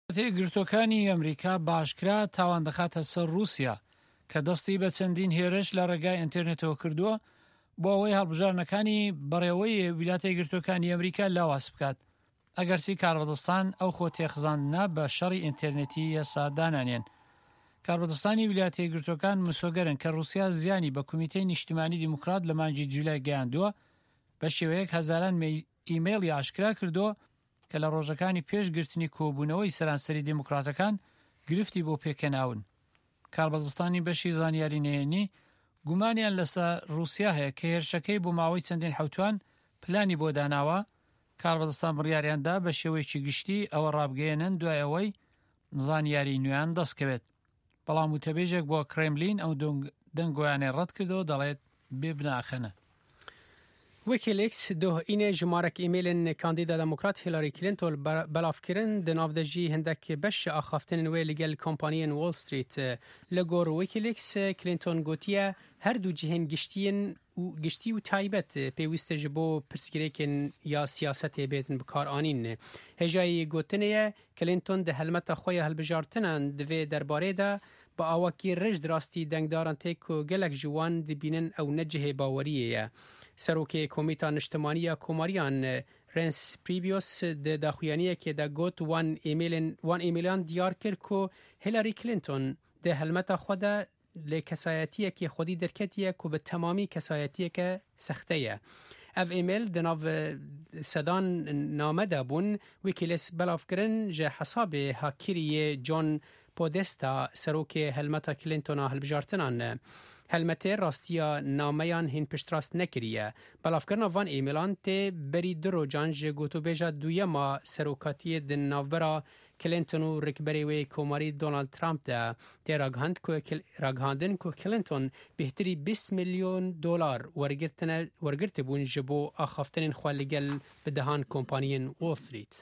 گرتوەکانی ئەمریکا باشکرا تاوان دەخاتە سەر رووسیا کە دەستی بە چەندین هێرش لە ڕێگای ئینتەرنێتەوە کردووە بۆ ئەوەی هەڵبژارنەکانی بەڕێوەی ویلاتای گرتوەکانی ئەمریکا لاواز بکات ئەگەرچی کاربەدەستان ئەو خۆ تێخزاندنە بە شەڕی ئینتەرنێتی ئێستا دانانێن. کاربەدەستانی ویلاتای گرتوەکان مسۆگەرن کە رووسیا زیانی بە کۆمیتەی نیشتیمانی دیموکرات لە مانگی جولای گەیاندووە بە شێوەیەک هەزاران ئیمەیلی ئاشکرا کردووە کە لە ڕۆژەکانی پێشگرتنی کۆبوونەوەی سەرانسەری دیموکراتەکان گرفتی بۆ پێکەناون. کاربەدەستانی بەشی زانیاری نهێنی گومانیان لەسەر رووسیا هەیە کە هێرشەکەی بۆ ماوەی چەندین حوتوان پلانی بۆ داناوە. کاربەدەستان بڕیاریاندا بە شێوەیەکی گشتی ئەوە ڕابگەێنن دوای ئەوەی زانیاری نوێیان دەستکەوێت. بەڵام وتەبێژێک بۆ کرێملین ئەو دەنگۆیانێ ڕەت کردەوە دەڵێت بێ بناخەنە. ویکیلیکس دوهینه جمارک ایمیلن کاندیدا دموکرات هیلاری کلینتون بلافکرین دنافدجی هندک بش آخافتن وی لگل کمپانیین وال استریت لگور ویکیلیکس کلینتون گوتیه هر دو جهن گشتی و تایبت پیوسته جبو پرسگریکن یا سیاست بیتن بکار آنین. هجای گوتنه کلینتون ده هلمت خوی هلبجارتنان دوی درباره ده با آواکی رجد راستی دنگداران تیکو گلک جوان دبینن او نجه باوریه. سروک کمیته نشتمانی کوماریان رنس پریبیوس ده داخویانیه که ده گوت وان ایمیلان دیار کرد که هیلاری کلینتون ده هلمت خود لکسایتیه که خودی درکتیه که به تمامی کسایتیه که سختیه. اف ایمیل ده ناو صدان نامده بون ویکیلیکس بلاف کرن جه حساب هاکیری جون پودستا سروک هلمت کلینتون هلبجارتنان هلمته راستیا نامیان هین پشتراست نکریه. بلافکرنا وان ایمیلان ته بری درو جانج گوتو بیجا دویما سروکاتی دن ناوبرا کلینتون و رکبری وی کوماری دونالد ترامپ ده ته راگهاندن که کلینتون بهتری 20 میلیون دلار ورگرت بون جبو آخافتن خوالگل بدهان کمپانیین وال استریت.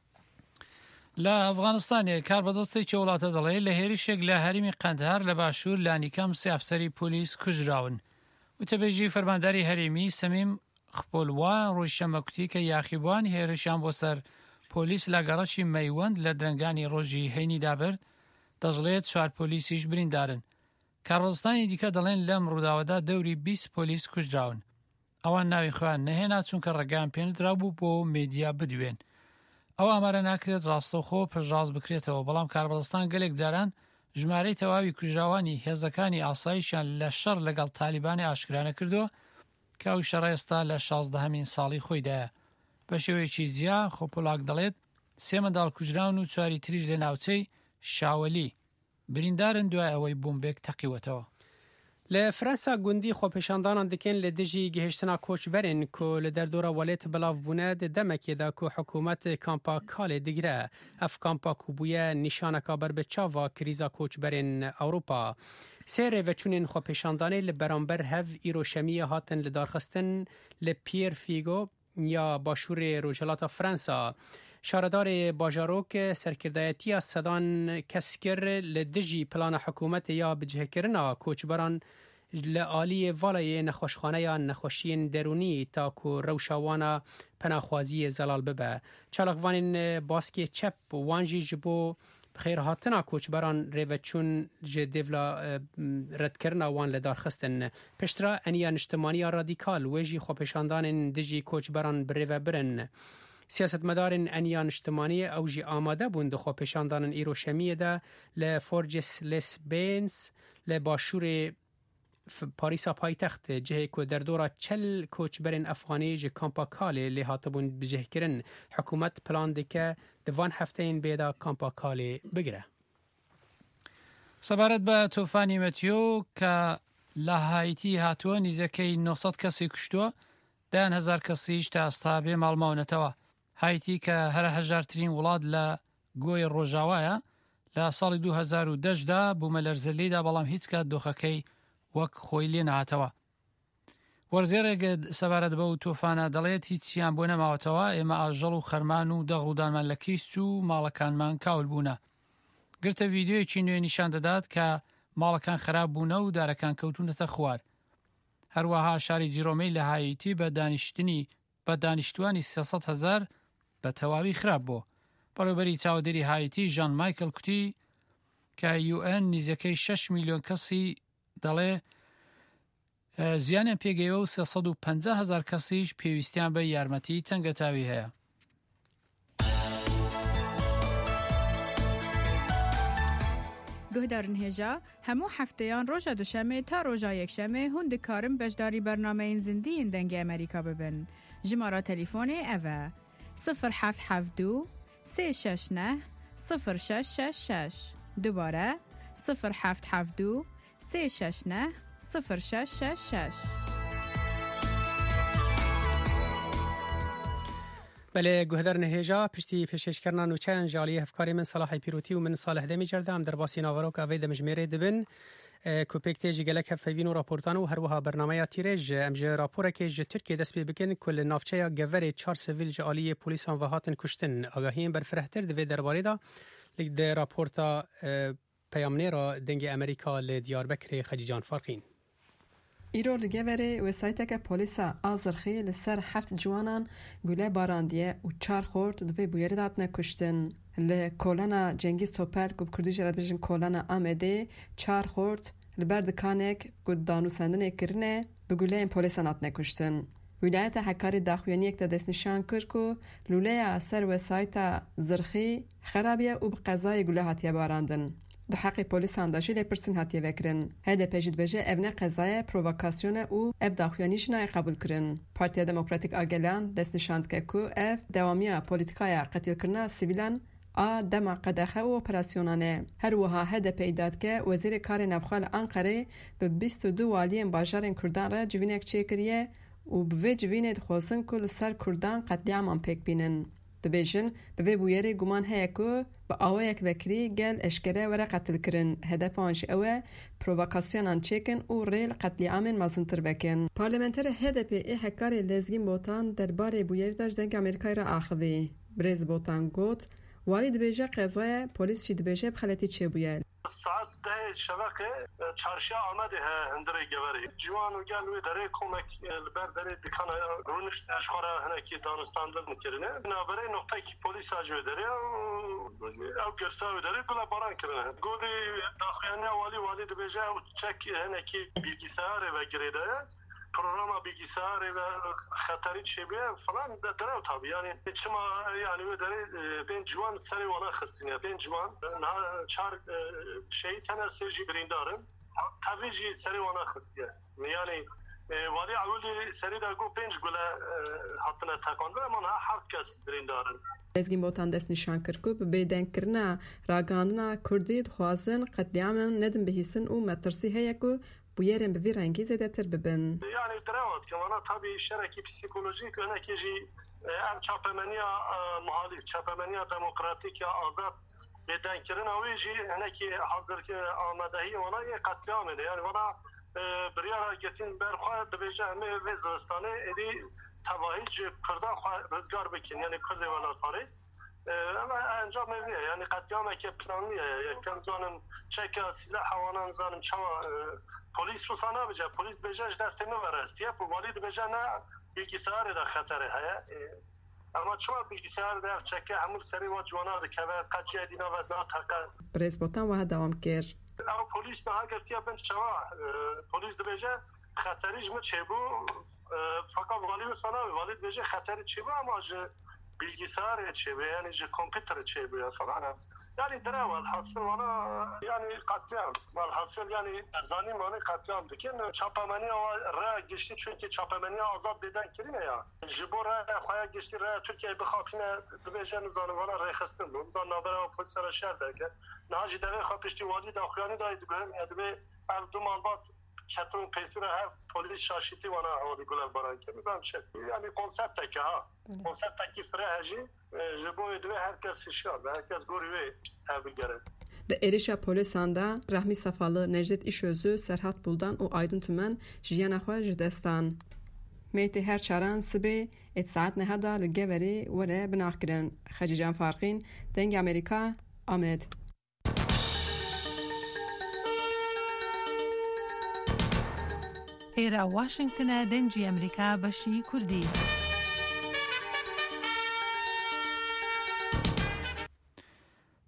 لە ئەفغانستانێ کاربەدەستێکی وڵاتە دەڵێ لە هێرشێک لە هەرمی قەندهار لە باشوور لانیکەم سێ ئەفسەری پۆلیس کوژراون. وتەبێژی فەرمانداری هەرێمی سەمیم خپۆلوا ڕۆژ شەمەکوتی کە یاخیبوان هێرشیان بۆ سەر پۆلیس لە گەڕەکی مەیوەند لە درەنگانی ڕۆژی هەینی دابرد دەژڵێت 4 پۆلیسیش بریندارن. کاربەدەستانی دیکە دەڵێن لەم ڕووداوەدا دەوری 20 پۆلیس کوژراون. ئەوان ناوی خۆیان نەهێنا چونکە ڕێگەیان پێنرا بوو بۆ مێدیا بدوێن. ئەو ئامارە ناکرێت ڕاستەوخۆ پشتڕاست بکرێتەوە بەڵام کاربەدەستان گەلێک جاران ژمارەی تەواوی کوژراوانی هێزەکانی ئاساییشیان لە شەڕ لەگەڵ تالیبانی ئاشکرانە کردووە کە ئەو شەڕە ئێستا لە 16هەمین ساڵی خۆیدایە. بە شێوەیەکی جیا خۆپۆلاک دەڵێت 3 منداڵ کوژراون و 4 تریش لە ناوچەی شاوەلی بریندارن دوای ئەوەی بۆمبێک تەقیوەتەوە. لفرانسا گوندی خوپشاندانان دکن لدجی گهشتنا کوچبرین که لدردورا ولایت بلاف بونه دمکی دا که حکومت کامپا کال دیگره اف کامپا کوبویه نشانه کابر به چاوا کریزا کوچبرین اوروپا. سیر و چونین خوپشاندانی لبرانبر هف ایروشمی هاتن لدارخستن لپیر فیگو یا باشور روجلات فرانسا. شاردار باجاروک سرکردایتی صدان کسکر لدجی پلان حکومت یا بجهکرنا کوچبران لعالی والای نخوشخانه یا نخوشین درونی تا کو روشاوانا پناخوازی زلال ببه. چالاقوانین باسکی چپ وانجی جبو بخیر هاتنا کوچبران ریوچون جدیولا رد کرنا وان لدار خستن. پشترا انیا نشتمانی رادیکال ویجی خوپشاندان دجی کوچبران بریو برن. سیاست مدارن انیان اجتماعی اوجی آماده بوند خو پیشاندانن ایروشمیه ده لفورجس لسبینز لباشور پاریسا پایتخت جهه که در دورا 40 کوچبرین افغانی جه کامپا کالی لحاطه بوند بجه کرن. حکومت پلان دکه دوان هفته این بیدا کامپا کالی بگره. سەبارەت بە تۆفانی مەتیۆ کە لە هایتی هاتووە نزیکەی 900 کەسی کوشتووە 10,000 کەسیش تا ئێستا بێ ماڵماونەتەوە. هایتی کە هەرە هەژارترین وڵات لە گۆی ڕۆژاوایە لە ساڵی 2010دا بوومە لەرزەلیدا بەڵام هیچ کات دۆخەکەی وەک خۆی لێ نهاتەوە. وەرزێڕێک سەبارەت بەو تۆفانە دەڵێت هیچیان بۆ نەماوەتەوە. ئێمە ئاژەڵ و خەرمان و دەغڵدانمان لە کیست و ماڵەکانمان کاول بوونە. گرتە ڤیدیۆیەکی نوێ نیشان دەدات کە ماڵەکان خراپ بوونە و دارەکان کەوتونەتە خوار. هەروەها شاری جیرۆمەی لە هایتی بە دانیشتوانی 300,000 بە تەواوی خراپ بوو. بەڕێوەبەری چاودێری هایتی ژان مایکل کوتی کە UN نزیکەی 6 میلیۆن کەسی دەڵێ زیانیان پێگەیەوە و 350,000 کەسیش پێویستیان بە یارمەتی تەنگەتاوی هەیە. گهدارن هێژا هەموو هەفتەیان ڕۆژە دوشەمێ تا ڕۆژە یەکشەمێ هون دikarin بەشداری بەرنامەین زیندیین دەنگی ئەمریکا ببن. ژمارە تەلیفۆنێ ئەڤە 0772 369 0666 دوبارە 0772 369 0666. بله گهدار نهیجا پشتی پیشش کردن و چند جالی افکاری من صلاح پیروتی و من صالح دمی جردم در باسی ناورو که اوی دمجمیره دبن کوپکتیج گلک هفوین و راپورتان و هر وها برنامه تیرج امجه راپوره که جه ترکیه دست بی بکن کل نافچه گوری 4 سویل جالی پولیس هم وهاتن کشتن آگاهیم بر فرهتر دوی درباره دا لیک ده راپورتا پیامنه را دنگ امریکا لدیاربکر خجیجان فرقین. ایرو لگوره وسایتک پولیسا آزرخی لسر 7 جوانان گله باراندیه و 4 خورد دوی بویری دادن کشتن. لکولانا جنگیز توپر گوب کردی جرد بجن کولانا آمده 4 خورد لبردکانک گود دانو سندن کرنه بگوله این پولیسا ناتن کشتن. ولایت حکاری داخویانی یک تا دست نشان کرد که لوله اثر وسایت زرخی خرابیه و بقضای گله هاتیه باراندن. ده حق پلیس انداشی لپرسین هاتیه وکرن. هده پیجید بجه ابن قضای پرووکاسیون او اب داخویانیش نای قبول کرن. پارتیا دموکراتیک آگلان دست نشاند که اف دوامی پولیتیکای قتل کرنا سیویلان دم قدخه و اپراسیونانه. هر وها هده پیداد که وزیر کار نبخال انقره به 22 والیم باجار کردان را جوینک چه کریه و به جوینه دخوزن کل سر کردان قتلیامان پیک بینن. دبیجن به بویری گمان هیا که با آوه یک وکری گل اشکره وره قتل کرن. هدف آنش اوه پرووکاسیونان چکن و ریل قتلی آمن مازنتر بکن. پارلمنتر هدف ای حکاری لزگین بوتان درباره بویری داشت دنگ امریکای را آخوی. بریز بوتان گوت والی دبیجه قضای پولیس چی دبیجه بخلطی چه بویل. ساعت 10 شبکه چارشیا آمده هندره گوری جوان و گل و دره کمک بر دره دکان رونش اشخاره هنکی دانستاندر میکرنه نابره نقطه که پلیس آجوه داره او گرساوی داره گوله باران کرنه گولی داخویانی والی دبیجه و چک هنکی بیلگیساره و گریده پروگرام bilgisayar ve xatari çebiye falan da dere tabii yani çima yani ve dere ben juan seri ona xistin ya ben juan na çar şey tane serji birindarın tabii ki seri ona xistin yani vali avuli seri da go bench gula hatına takandı ama hard kes birindarın لزگین بوتان دست نشان کرد که به دنگ کرنا راگاندنا کردی خوازن قتلیامن ندم بهیسن و مترسی هیا که بویرن به وی رنگی زده تر ببن. یعنی دروات که وانا طبی شرکی پسیکولوژیک و نکیجی ام چاپمنیا محالی چاپمنیا دموکراتیک آزاد به دنگ کردن اویجی نکی حاضر که آمادهی وانا یه قتلیامه یعنی وانا بریارا گتین برخواه دبیجه همه وزستانه ادی تباهیج کرده رزگار بکن یعنی کرده ولا پاریس اما انجام میویه یعنی قتلیامه که پلانیه یکم زانم چک سلاح وانان زانم چما پلیس روسانه بجه پلیس بجهش دست میبرست یا والید بجه نه bilgisayar da خطره هیا اما چما bilgisayar da چکه همون سری و جوانا ده که قچی دینا و دا تاکا پریس بوتان و دوام کر اما پلیس نه گرتیا بن چوا پلیس ده بجه خطریش مه چه بو فقط والید سنا والید بجه خطری چه بو اما bilgisayar چه بو یعنی ج کامپیوتر چه بو فلان yani dere والحاصل وانا yani katliam والحاصل yani zanim hani katliam dikin çapamani ra geçti çünkü çapamani azap beden kirine ya jibora xoya geçti ra Türkiye bi xapine dibejen zanvara rexistin bu zanabara polisara şer derken naji deve xapişti vadi daxyani da dibem yadbe ev dumalbat ketron pesira hev polis şaşiti vana hadi guler baran ki bizam şey yani konseptteki ha konseptteki frehaji jiboy dve herkes şişar herkes görüyor tebrik De erişa polisanda Rahmi Safalı Necdet İşözü Serhat Buldan و Aydın Tümen jiyana xwe ji destan Meyte her çaran sibe et saat nehada lgeveri were binaxkirin Xecican Farqin deng Amerika Ahmed ئێرە واشنگتنە دەنگی ئەمریکا بەشی کوردی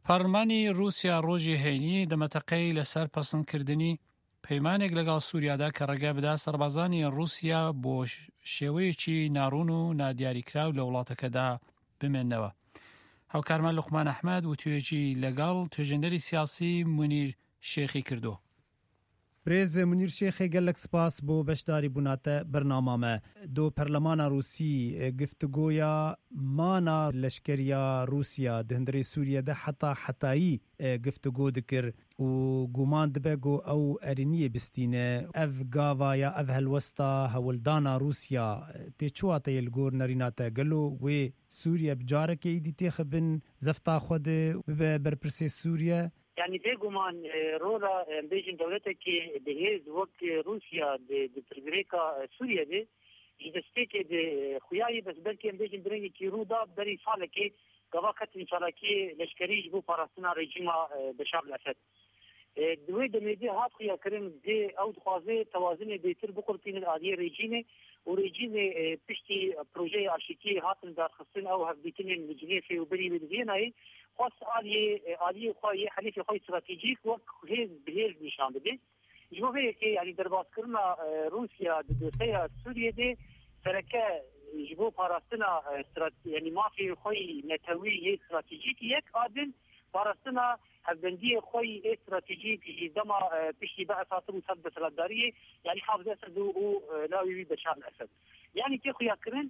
پارلمانی رووسیا ڕۆژی هەینی دەمەتەقەی لەسەر پەسەندکردنی پەیمانێک لەگەڵ سووریادا کە ڕێگای بدا سەربازانی رووسیا بۆ شێوەیەکی ناڕوون و نادیاریکراو لە وڵاتەکەدا بمێننەوە. هاوکارمان لوقمان ئەحمەد و توێژی لەگەڵ توێژەندەری سیاسی مونیر شێخی کردو. برێز منیر شێخی گەلک سپاس بۆ بەشداری بووناتە بەرنامامە. دو پەرلەمانە رووسی گفتگۆیا مانا لەشکریە رووسیا دهندری سووریەدا حتایی گفتگۆ دکر و گومان دبێ گۆ ئەو ئەرینیە بستینە ئەڤ گاڤایە ئەڤ هەلوەستا هەوڵدانا رووسیا تێچواتە یلگۆر نەریناتە گەلو وێ سووریە بجارێکی ئیدی تێخبن زەفتا خۆد ببێ بەرپرسێ سووریە يعني بيجومان رولا بيجن دولتك بهيز وقت روسيا بتربريكا سوريا دي جدستيك دي خياي بس بلكي بيجن بريني كي رودا بري صالكي قواكت انشالكي لشكريج بو فارستنا ريجيما بشار الأسد دوي دميدي هات خيا كريم دي او دخوازي توازن بيتر بقرتين الآلية ريجيني وريجيني بشتي بروجي عشيكي هاتن دار خصين او هفبيتين الجنيفي وبري بالزيناي خاص آلية خواهي حليفي خواهي استراتيجيك وهيز بهيز نشان بده جوابه كي يعني درباس كرنا روسيا دوسيا سوريا دي سركا جبو باراستنا يعني ما في خواهي نتوي استراتيجيك يك عادل باراستنا هبندية خواهي استراتيجيك جدما بشي بقى ساتر وصد سلادارية يعني حافظ أسد ولاوي بشار الأسد يعني كي خيا كرن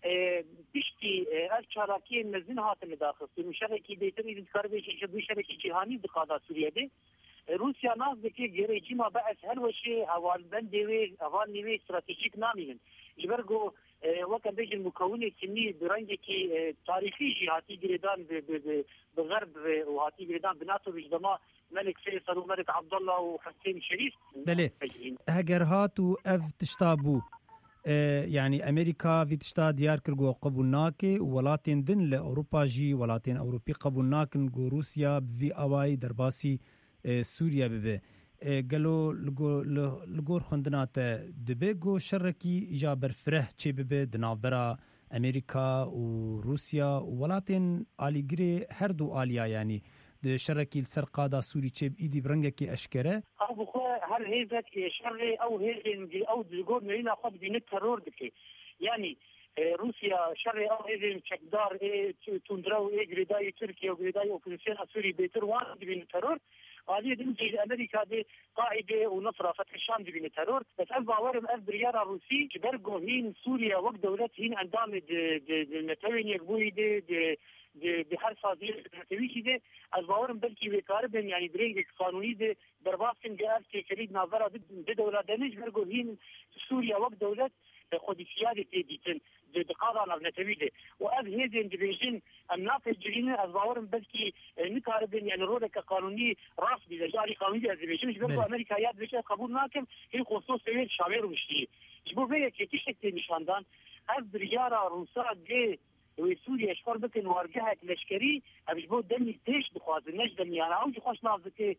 بشتي الشراكين مزن هات المداخل مشاركي بيتري ذكربيش شبي شركة جهاني بقادة سوريا دي روسيا ناس بكي جريجيما بأس هل وشي أوال بندوي أوال نيوي استراتيجيك نامين جبرقو وكان بيجي المكونة سنية برنجكي تاريخي جهاتي جريدان بغرب وهاتي جريدان بناتو بجدما ملك فيصل وملك عبد الله وحسين شريف بله هجر هاتو اف تشتابو يعني أمريكا في تشتا ديار كرجو قبول ناكي ولاتين دن لأوروبا جي ولاتين أوروبي قبول ناكن جو روسيا بفي أواي درباسي سوريا ببه قالوا لغور خندنات دبه جو شركي جابر فرح چه ببه دنابرا أمريكا وروسيا ولاتين آلي جري هردو آليا يعني د شركي السرقادة سوري چه بإيدي برنگكي أشكره أو هل هيزك شرعي أو هيزن أو دلقور نرينا خد بين الترور دكي يعني روسيا شرعي أو هيزن شكدار تندراو غريداي تركيا وغريداي أوبوزيسيون سوري بيتر وان بين الترور هذه دي أمريكا دي قاعدة ونصرة فتح الشام بين الترور بس أبغى بريارة روسي جبرجو هين سوريا وقت دولت هين عندهم النتوين يقبوي دي بهر صادير تبيشي ده از باورم بلكي بكاربن يعني بريك قانوني ده درباسن جاء كريد نظره ضد دوله دنج برغو هين سوريا وقت دولت خوديسيادة تيديتن بقاضي نتوي ده واب هيدن ديفيجن امناف الجرينه از باورم بلكي نكاربن يعني رولك قانوني راسبي لجاري قانوني ديفيجن مش برغو امريكا ياد بشي قبول ناكم هي خصوص سويل شامير ومشتي جبو بيه كي تشتكي نشاندان از بريارة روسا دي وسوريا اشخار بكن وارجعت لشكري ابجبو دمي تيش بخواز النجدم يعني عاوز خوش نافذك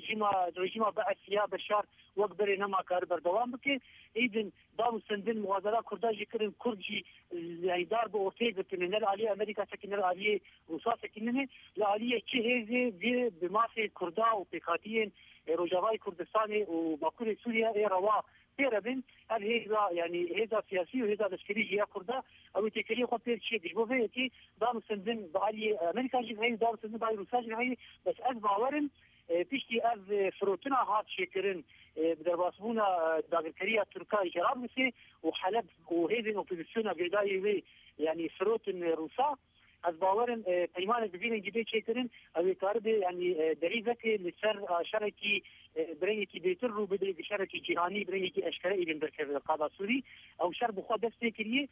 رجيما بعث يا بشار وقبر انما كاربر دوام بك اذن دارو سندن موازنه كرداجي كرن كردجي يعني داربو اورتيغ كن نل عليه امريكا سكن عليه روسا سكن لا عليه تشهيزي بما في كردا وبيكاتين روجاواي كردستان وباكور سوريا اي روا تيربن هذا يعني هذا سياسي وهذا عسكري جيا كردا او تكري خو بير شيء جبو فيتي دام سندن بعلي امريكا جي هي دام سندن باي روسيا جي هي بس از باورن بيشتي از فروتنا هات شكرن بدرباسبونا داغركريا تركيا جراب نسي وحلب وهذه اوبوزيسيون غداي يعني فروتن روسا از باورن پیمان ببینن جدی چیکرین او کار يعني دریزک لسر شرکی بريكي بيتر رو بدري شركي جهاني بريكي اشكال ابن بركه القضاء السوري او شرب خو دستي كريه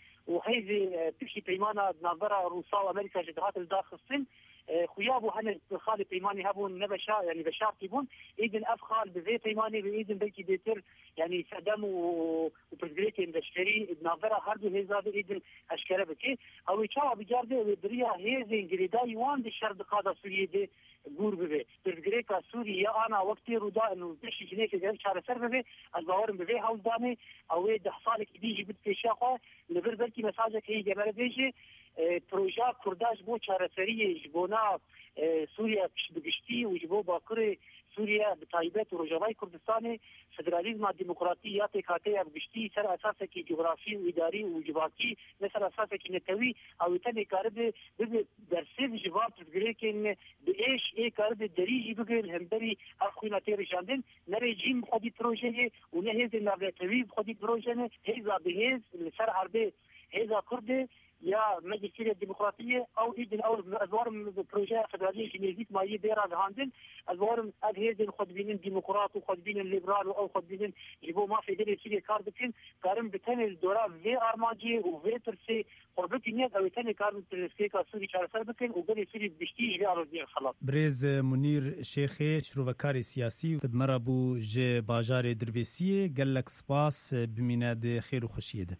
وهذه تمشي بيمانه نظره روسا وامريكا جدات الداخل الصين خيابو هن خالي بيماني هبون نبشا يعني بشار تيبون اذن افخال بزي بيماني باذن بلكي بيتر يعني سدم وبرجريتي اندشتري نظره هردو هذا اذن اشكال بكي او يشاو بجارده بريا هذه انجليداي وان دي شرب القضاء السوري دي گور ببه برگریکا سوریه انا وقتی رودا انو بشی جنه که جن چاره سر ببه از باورم ببه هاوز دامه او 10 سال که دیجی بد پیشا خو لبر بلکی مساجه که جبر دیجی پروژه کرداش بو چارەسەری جبونا سووریا پشتبگشتی و جبو باکر سووریا بتایبەت و ڕۆژاوای کوردستانی فدرالیزما دیموکراتی یا تێکاتەیە بگشتی سەر ئەساسێکی جغرافی و ئیداری و جواکی لەسەر ئەساسێکی نەتەوی ئەوەتە نێکارە ببێ دەرسێ ژیوان پرتگرێکن بئێش ئێکارە بێ دەریژی بگرن هەمبەری ئەف خوێنە تێڕژاندن نەرێجیم خودی پرۆژەیە و نە هێزێ ناوێتەوی خودی پرۆژەنە هێزا بەهێز لەسەر عەربێ هێزا کوردێ یا مجلس الديمقراطيه او اذن او ازوار بروجي فدراليه جنيزيك مايي بيرا هاندن ازوار هذه خدبين ديمقراط وخدبين ليبرال او خدبين جيبو ما في دير سيري كاردكن كارم بتن الدورا في ارماجي وفي ترسي قربتي نيت او تن كارم ترسي كاسوري شارسر بكن وغني سيري بشتي جي ارضي خلاص بريز منير شيخي شروكاري سياسي مرابو ج باجار دربيسي قال لك سباس بميناد خير وخشيده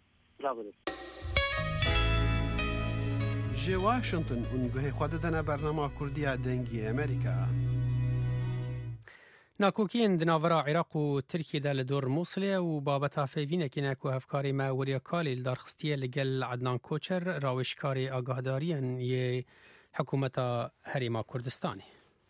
جي واشنطن ونگوهی خود دنا برنامه کردی دنگی امریکا ناکوکین دناورا عراق و ترکیه دا لدور موصله و بابتا فیوینه که ناکو هفکاری ما وریا کالی لدارخستیه لگل عدنان کوچر راوشکاری آگاهدارین یه حکومت هریما کردستانی.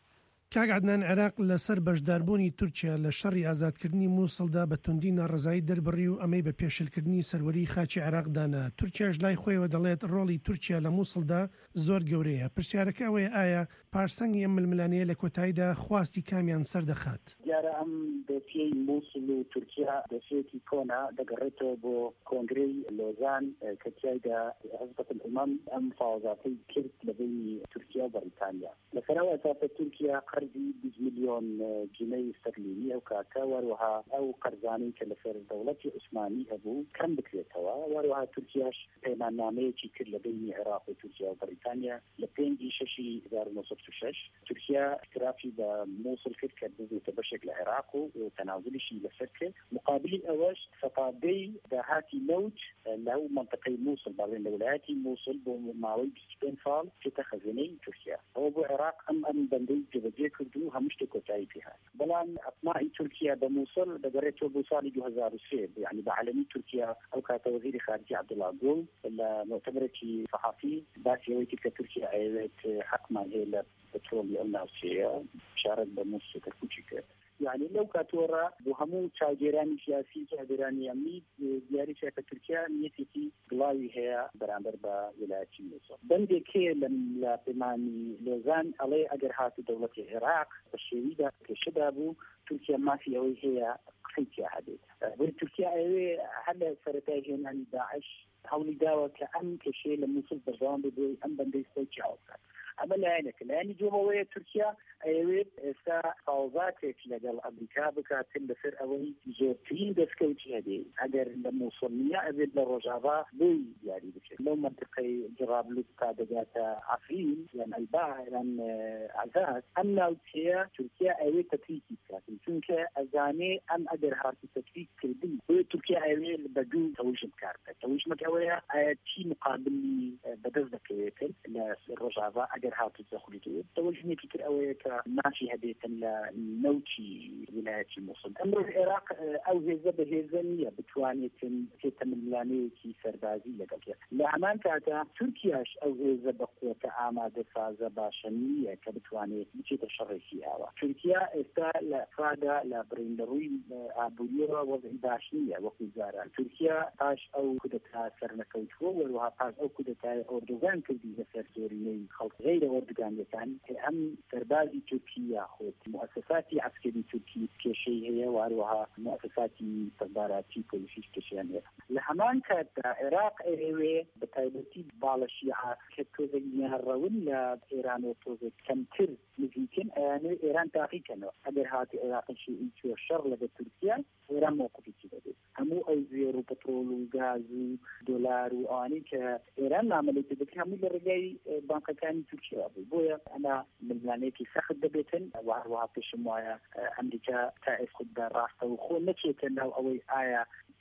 کاگ عدنان عراق لەسەر بەشداربوونی تورکیا لە شەڕی ئازادکردنی مووسڵدا بە توندی ناڕزایی دەربڕی و ئەمەی بە پێشلکردنی سەروەری خاچی عراقدانا. تورکیاش لای خۆیەوە دەڵێت ڕۆڵی تورکیا لە مووسڵدا زۆر گەورەیە. پرسیارەکە ئەوەیە ئایا پارسەنگی ئەم ململانەیە لە کۆتاییدا خواستی کامیان سەردەخات. دیارە ئەم دۆسیەی مووسڵ و تورکیا دۆسیەکی کۆنا دەگەڕێتەوە بۆ کۆنگرەی لۆزان کە تیایدا حزب الئومەم ئەم فاوازاتەی کرد لەبینی تورکیا و بەریتانیا. لەسەرەوە ئەساسە تورکیا قرضی 20 مليون جنيه استرليني او كاكا وروها او قرضاني كلفر دولة عثماني ابو كم بكريتوا وروها تركياش بينامه كل بين العراق وتركيا وبريطانيا لبين دي ششي دار نصف شش تركيا اعترافي بموصل كركه بشكل العراق وتنازلي شيء لفركه مقابل اوش فقادي دهاتي موج له منطقه موصل بين ولايات موصل بماوي بسبين فال كتخزني تركيا هو العراق ام بندي جبجي كردو همشت كوتاي فيها بلان اطماع تركيا بموصل دغريتو بوصالي 2003 يعني بعالمي تركيا او كانت وزير خارجيه عبد الله جول المؤتمرتي صحفي باسي ويتي تركيا ايت حق ما هي البترول الناوسيه شارك بموصل كوتشيك يعني لو كاتورا بهمو تاجراني سياسي تاجراني امني دياري شركه تركيا نيتي غلاوي هي برامبر بولايات موصل بندي كي لم بماني لوزان علي اگر هات دوله العراق الشهيده كشبابو تركيا ما في أو هي قيتها هذه تركيا هذا سرتاج يعني داعش حاول دعوة كأن كشيء لموصل برزان بدي أم بندي سوتشاو أما لأن جمهورية تركيا أيوة سا فوضاتك لجل أمريكا بكاتل لفر أوي زوتين دسكوتي هذه أجر لموصلية أبد للرجابة بوي يعني بشكل لو منطقة جراب لبقى دجاتا عفرين يعني الباع يعني عزاز أما تركيا أيوة تفريكي كاتل چونك أزاني أم أجر هارتي تفريك كردي تركيا أيوة بدو توجم كارتا توجم كأويا تي مقابل بدز ذكيتل للرجابة أجر هارتي تدخلي توجمي كتير أويا ماشي هدية لنوتي ولاية موصل أمر العراق أو هزة هزانية بتوانية هيتا ملانية كي سربازي لقلت لعمان كاتا تركياش أو هزة بقوة آمادة فازة باشنية كبتوانية بيشيت الشرعي فيها تركيا استا لفادة لبريندروي أبوليرا وضع باشنية وقت زارة تركيا باش أو كدتها سرنكوتفو وروها باش أو كدتها أردوغان كردي لسر سوريني خلق غير أردوغان يتان هم سربازي تركيا خود مؤسساتي عسكري تركي كشيء هي وروها مؤسساتي تداراتي كلشيش كشيء لهمان كانت العراق إيوه بتايبتي بالشيعة كتوزينها الرول إيران وتوزي كمتر مزيكين يعني إيران تاقي كانوا أجر هاتي العراق شيء يشوف الشر لدى تركيا إيران موقفي كده همو أوزير وبترول وغاز ودولار وآني كإيران عملت بك همو لرجاي بانك كان تركيا بويا أنا من ملانيكي سخد دبيتن وعروها بشموايا أمريكا تائف خد راسته وخو نكيتن أو أوي آية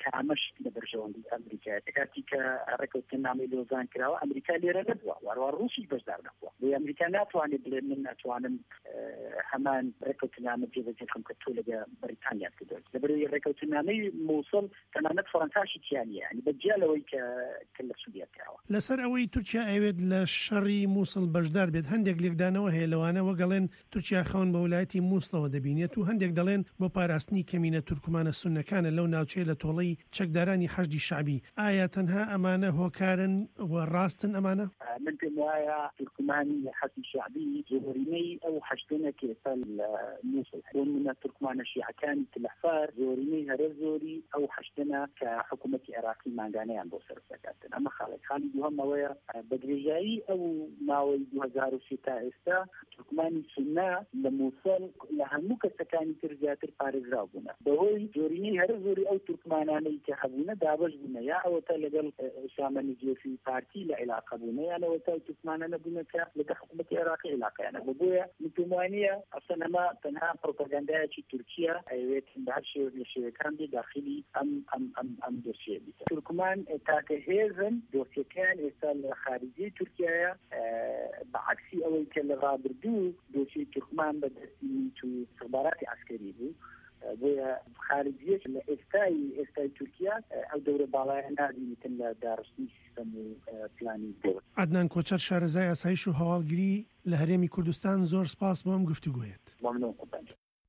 كامش لبرجوندي أمريكا تكاتيك ركوتنا ميلوزان كراو أمريكا ليرة ندوة والروسي بجدار ندوة وأمريكا ناتواني من أتوانم همان ركوتنا مجيبتكم كتولة بريطانيا كده لبري ركوتنا موصل تمامت فرنساشي تيانية يعني بجالوي كل سوريا كراو لسر أوي تركيا أيود للشري موصل بجدار بيد هندق لقدانا وهي لوانا وقالين تركيا خون بولايتي موصل ودبينيت وهندق دلين بوباراستني كمينة تركمان السنة كان لو ناوتشي لطولي تشكداراني حشد الشعبي آية تنها أمانة هو كارن وراستن أمانة من تموايا تركمان حشد الشعبي زوريني أو حشدنا كيسال موصل ومن التركمان الشيعة كان الأحفار زوريني هرزوري أو حشدنا كحكومة عراقي مانغاني عن بوسر سكاتنا أما خالي دوهم نوايا بدرجائي أو ماوي 2006 استا تركمان سنة لموصل لهموك السكاني ترجاتر بارزراغونا بهوي زوريني هرزوري أو تركماناني كحبونا دابش بنا يا أو تلقل أسامة نجي في بارتي لعلاقة بنا يعني أو تركمانانا بنا لك حكومة عراقي علاقة يعني بقويا متومانية أصلا ما تنها بروباغندا تركيا أيوة بهالشيء الشيء كان داخلي أم دوسية بيتا تركمان تاكهيزن دوسية كان يسال خارجي تركيا بعكسي أول كلا بردو دوسية تركمان بدأتي تو استخبارات عسكرية وهي خارجية استاي تركيا أو دولة بالايا نادي مثل دارسني سيستم بلاني دولة عدنان كوچر شارزای اسایش و هوالگیری لهرمی کردستان زور سپاس با هم گفتگویت ممنون قبل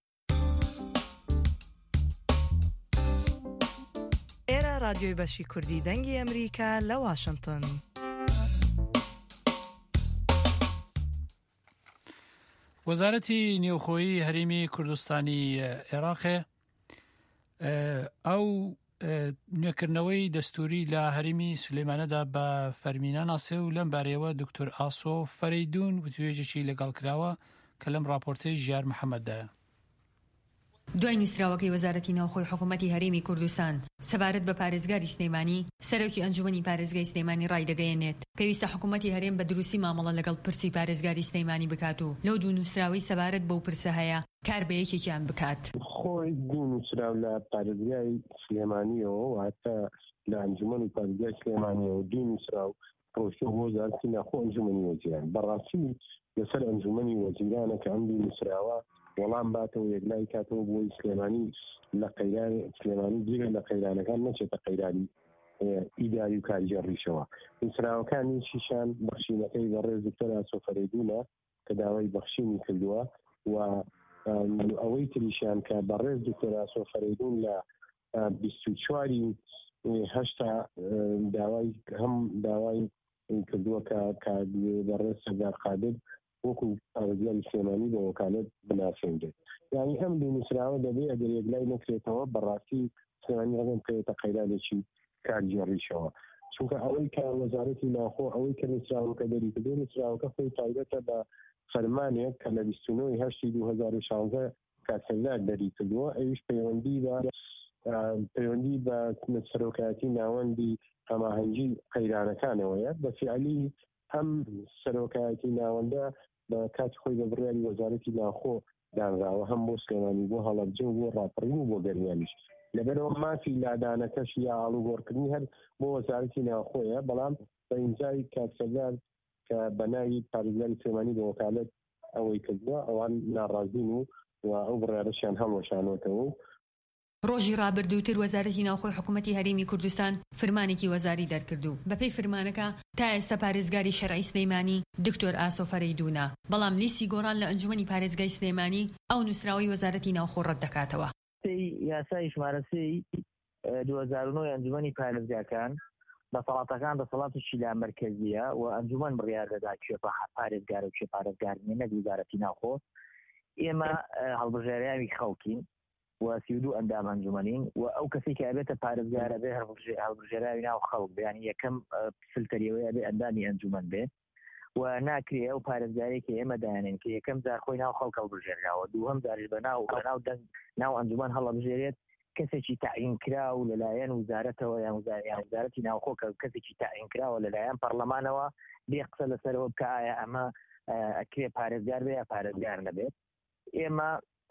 ئێرە رادیۆی بەشی کوردی دەنگی ئەمریکا لە واشنگتن. وەزارەتی نێوخۆیی هەرێمی کوردستانی عێراق ئەو نوێکردنەوەی دەستوری لە هەرێمی سولەیمانەدا بە فەرمینە ناسێ و لەم بارەیەوە دکتۆر ئاسۆ فەرەیدون وتوێژێکی لەگەڵ کراوە کە لەم راپۆرتەی ژیار محەممەددایە. دوای نووسراوەکەی وەزارەتی ناوخۆی حکوومەتی هەرێمی کوردستان سەبارەت بە پارێزگاری سلەیمانی سەرۆکی ئەنجومەنی پارێزگای سلەیمانی ڕایدەگەیەنێت پێویستە حکوومەتی هەرێم بە دروستی مامەڵە لەگەڵ پرسی پارێزگاری سلەیمانی بکات و لەو دوو نووسراوی سەبارەت بەو پرسە هەیە کار بە یەکێکیان بکات. خۆی دوو نووسراو لە پارێزگای سلێمانیەوە و هەتا لە ئەنجومەنی پارێزگای سلێمانیەوە دوو نووسراو ڕۆشتە بۆ وەزارەتی ناوخۆ ئەنجومەنی وەزیران بەڕاستی لەسەر ئەنجومەنی وەزیرانە کە ئەم دوو نووسراوە وەڵام باتەوە یەکلای کاتەوە بۆی سلێمانی لە قەیران سلێمانی جگە لە قەیرانەکان نەچێتە قەیرانی ئیداری و کاریگەڕیشەوە. نووسراوەکانی شیشان بەخشینەکەی بەڕێز دکتۆر ئاسۆ فەرەیدونە کە داوای بەخشینی کردووە و ئەوەی تریشیان کە بەڕێز دکتۆر ئاسۆ فەرەیدون لە 24 هەشتا داوای کردووە کە بەڕێز سەردار قادر وەکو پارێزگاری سلێمانی بە وەکالەت بناسێنرێت. یعنی ئەم دوو نووسراوە دەبێت ئەگەر یەکلای نەکرێتەوە بەڕاستی سلێمانی ڕەگەم بکرێتە قەیرانێکی کارگێڕیشەوە. چونکە ئەوەی کە وەزارەتی ناوخۆ ئەوەی کە نووسراوەکە دەریکردو نووسراوەکە خۆی تایبەتە بە فەرمانێک کە لە 29 هەشتی 2016 کارسەردار دەریکردووە ئەویش پەیوەندی بە سەرۆکایەتی ناوەندی هەماهەنگی قەیرانەکانەوەیە بە فیعلی ئەم سەرۆکایەتی ناوەندە بە کاتی خۆی بە بڕیاری وەزارەتی ناوخۆ دانراوە هەم بۆ سلێمانی بۆ هەڵەبجە و بۆ ڕاپەڕین و بۆ گەرمیانیش لەبەرەوە مافی لادانەکەش یا ئاڵوگۆڕکردنی هەر بۆ وەزارەتی ناوخۆیە بەڵام بە ئیمزای کارسەردار کە بەناوی پارێزگاری سلێمانی بە وەکالەت ئەوەی کردووە ئەوان ناڕازین و ئەو بڕیارەشیان هەڵوەشانەوەتەوە. ڕۆژی ڕابردووتر وەزارەتی ناوخۆی حکوومەتی هەرێمی کوردستان فەرمانێکی وەزاری دەرکردو بەپێی فەرمانەکە تا ئێستا پارێزگاری شەرعی سلەیمانی دکتۆر ئاسۆ فەرەیدونە بەڵام لیستی گۆڕان لە ئەنجومەنی پارێزگای سلەیمانی ئەو نووسراوی وەزارەتی ناوخۆ ڕەت دەکاتەوە. یاسای ژمارە 2009 ئەنجومەنی پارێزگاکان بەسەڵاتەکان دەسەڵاتێکی لا مەرکەزیە و ئەنجومەن بڕیار دەدا کوێ پارێزگار و کوێ پارێزگار نیە نەک وەزارەتی ناوخۆ. ئێمە هەڵبژێریاوی خەڵکین و 32 ئەندام ئەنجومەنین و ئەو کەسی کە ئەبێتە پارێزگارە بێ هەڵبژێراوی ناو خەڵک بێ یەکەم فلتەریەوەی ئەبێ ئەندامی ئەنجومەن بێ و ناکرێ ئەو پارێزگارێکی ئێمە دایانێن کە یەکەم جار خۆی ناو خەڵک هەڵبژێراوە دووهەم جاریش بە ناو ئەنجومەن هەڵبژێرێت کەسێکی تعیینکرا و لەلایەن وزارەتەوە یان وزارەتی ناوخۆ کە کەسێکی تعیینکراوە لەلایەن پەرلەمانەوە بێ قسە لەسەرەوە بکە ئایا ئەمە ئەکرێ پارێزگار بێ یا پارێزگار نەبێت. ئێمە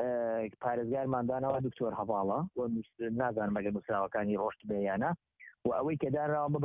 پارێزگارماندانەوە دکتۆر هەواڵە و نازانم مەگەر نووسراوەکانی ڕۆشت بێیانە و ئەوەی کە دانراوە بە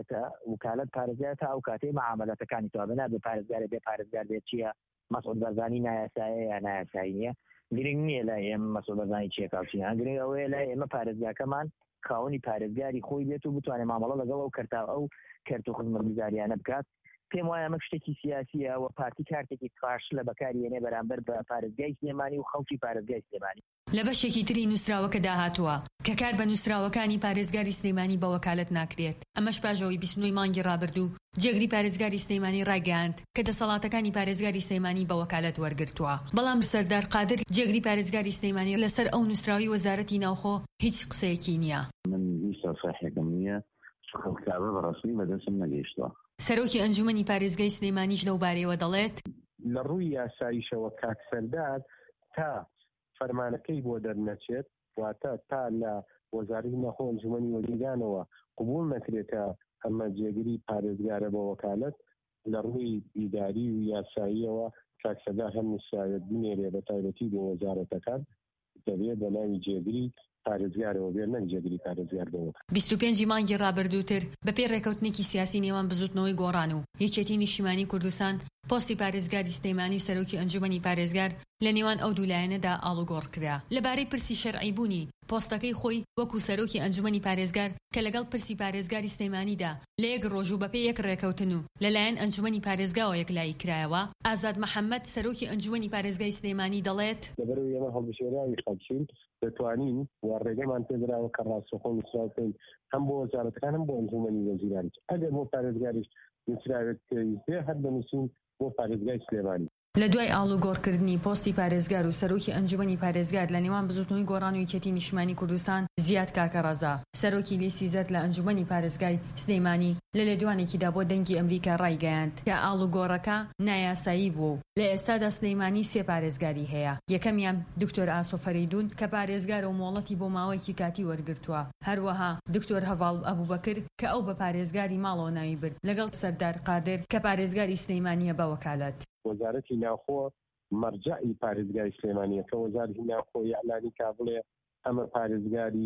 وکالەت پارێزگار تا ئەو کاتەی مەعامەلەتەکانی تۆ بەنا بێ پارێزگارە بێ پارێزگار بێت چییە مەسعود بەرزانی نایاسایە یا نایاسایی نییە گرنگ نییە لای ئێمە مەسعود بەرزانی چیەکاوچیان گرنگ ئەوەیە لای ئێمە پارێزگاکەمان خاوەنی پارێزگاری خۆی بێت و بتوانێت مامەڵە لەگەڵ ئەو کەرتا ئەو کەرت و خزمەتگوزاریانە بکات پێم وایە ئەمە شتێکی سیاسیە و پارتی کارتێکی خاش لە بەکارهێنێ بەرامبەر بە پارێزگای سلێمانی و خەڵکی پارێزگای سلێمانی لە بەشێکی تری نووسراوەکە داهاتووە کە کار بە نووسراوەکانی پارێزگاری سلێمانی بە وەکالەت ناکرێت ئەمەش پاژەوەی 29 مانگی ڕابردوو جێگری پارێزگاری سلێمانی ڕایگەیاند کە دەسەڵاتەکانی پارێزگاری سلێمانی بە وەکالەت وەرگرتووە بەڵام سەردار قادر جێگری پارێزگاری سلێمانی لەسەر ئەو نووسراوی وەزارەتی ناوخۆ هیچ قسەیەکی نییە من ویستا صحیحەکەم نییە خەڵکاوە بەڕاستی بەدەستم نەگەیشتووە سەرۆکی ئەنجومەنی پارێزگای سلێمانیش لەو بارەیەوە دەڵێت لە ڕووی یاساییشەوە کاک سەردار تا فەرمانەکەی بۆ دەرنەچێت واتە تا لە وەزارەتی ناوخۆ ئەنجومەنی وەزیرانەوە قبول نەکرێتە ئەمە جێگری پارێزگارە بە وەکالەت لە ڕووی ئیداری و یاساییەوە کاک سەردار هەم نووسراوێت بنێرێ بە تایبەتی بۆ وەزارەتەکان دەبێت بە ناوی جێگری پارێزگارەوە بێت نەک جێگری پارێزگار بەوە 25 مانگی ڕابردووتر بەپێ ڕێکەوتنێکی سیاسی نێوان بزوتنەوەی گۆڕان و یەکێتی نیشتیمانی کوردستان پۆستی پارێزگاری سلێمانی و سەرۆکی ئەنجومەنی پارێزگار لە نێوان ئەو دوولایەنەدا ئاڵوگۆڕ کرا لەبارەی پرسی شەرعی بوونی پۆستەکەی خۆی وەکو سەرۆکی ئەنجومەنی پارێزگار کە لەگەڵ پرسی پارێزگاری سلێمانیدا لە یەک ڕۆژ و بەپێ یەک ڕێکەوتن و لەلایەن ئەنجومەنی پارێزگاوە یەکلایی کرایەوە ئازاد محەممەد سەرۆکی ئەنجومەنی پارێزگای سلێمانی دەڵێت لەبەرەوەی ئێمە هەڵبژێراوی خەڵکین دەتوانین و ڕێگەمان پێدراوە کە ڕاستەخۆ نووسراوەکەین هەم بۆ وەزارەتەکان هەم بۆ ئەنجومەنی وەزیران ئەگەر بۆ پارێزگاریش نووسراوێت پێویستێ هەر بنووسین بۆ پارێزگای سلێمانی لە دوای ئاڵوگۆڕکردنی پۆستی پارێزگار و سەرۆکی ئەنجومەنی پارێزگار لە نێوان بزوتنەوەی گۆڕان و یەکێتی نیشتیمانی کوردستان زیاد کاکەڕەزا سەرۆکی لێسی زەرد لە ئەنجومەنی پارێزگای سلێمانی لە لێدوانێکیدا بۆ دەنگی ئەمریکا ڕایگەیاند کە ئاڵوگۆڕەکە نایاسایی بوو لە ئێستادا سلێمانی سێ پارێزگاری هەیە یەکەمیان دکتۆر ئاسۆ فەریدون کە پارێزگار و مۆڵەتی بۆ ماوەیەکی کاتی وەرگرتووە هەروەها دکتۆر هەڤاڵ ئەبوبەکر کە ئەو بە پارێزگاری ماڵەوە ناوی برد لەگەڵ سەردار قادر کە پارێزگاری سلێمانیە بە وەکالەت وەزارەتی ناوخۆ مەرجعی پارێزگای سلێمانیە کە وەزارەتی ناوخۆ یعلانی کا بڵێ ئەمە پارێزگاری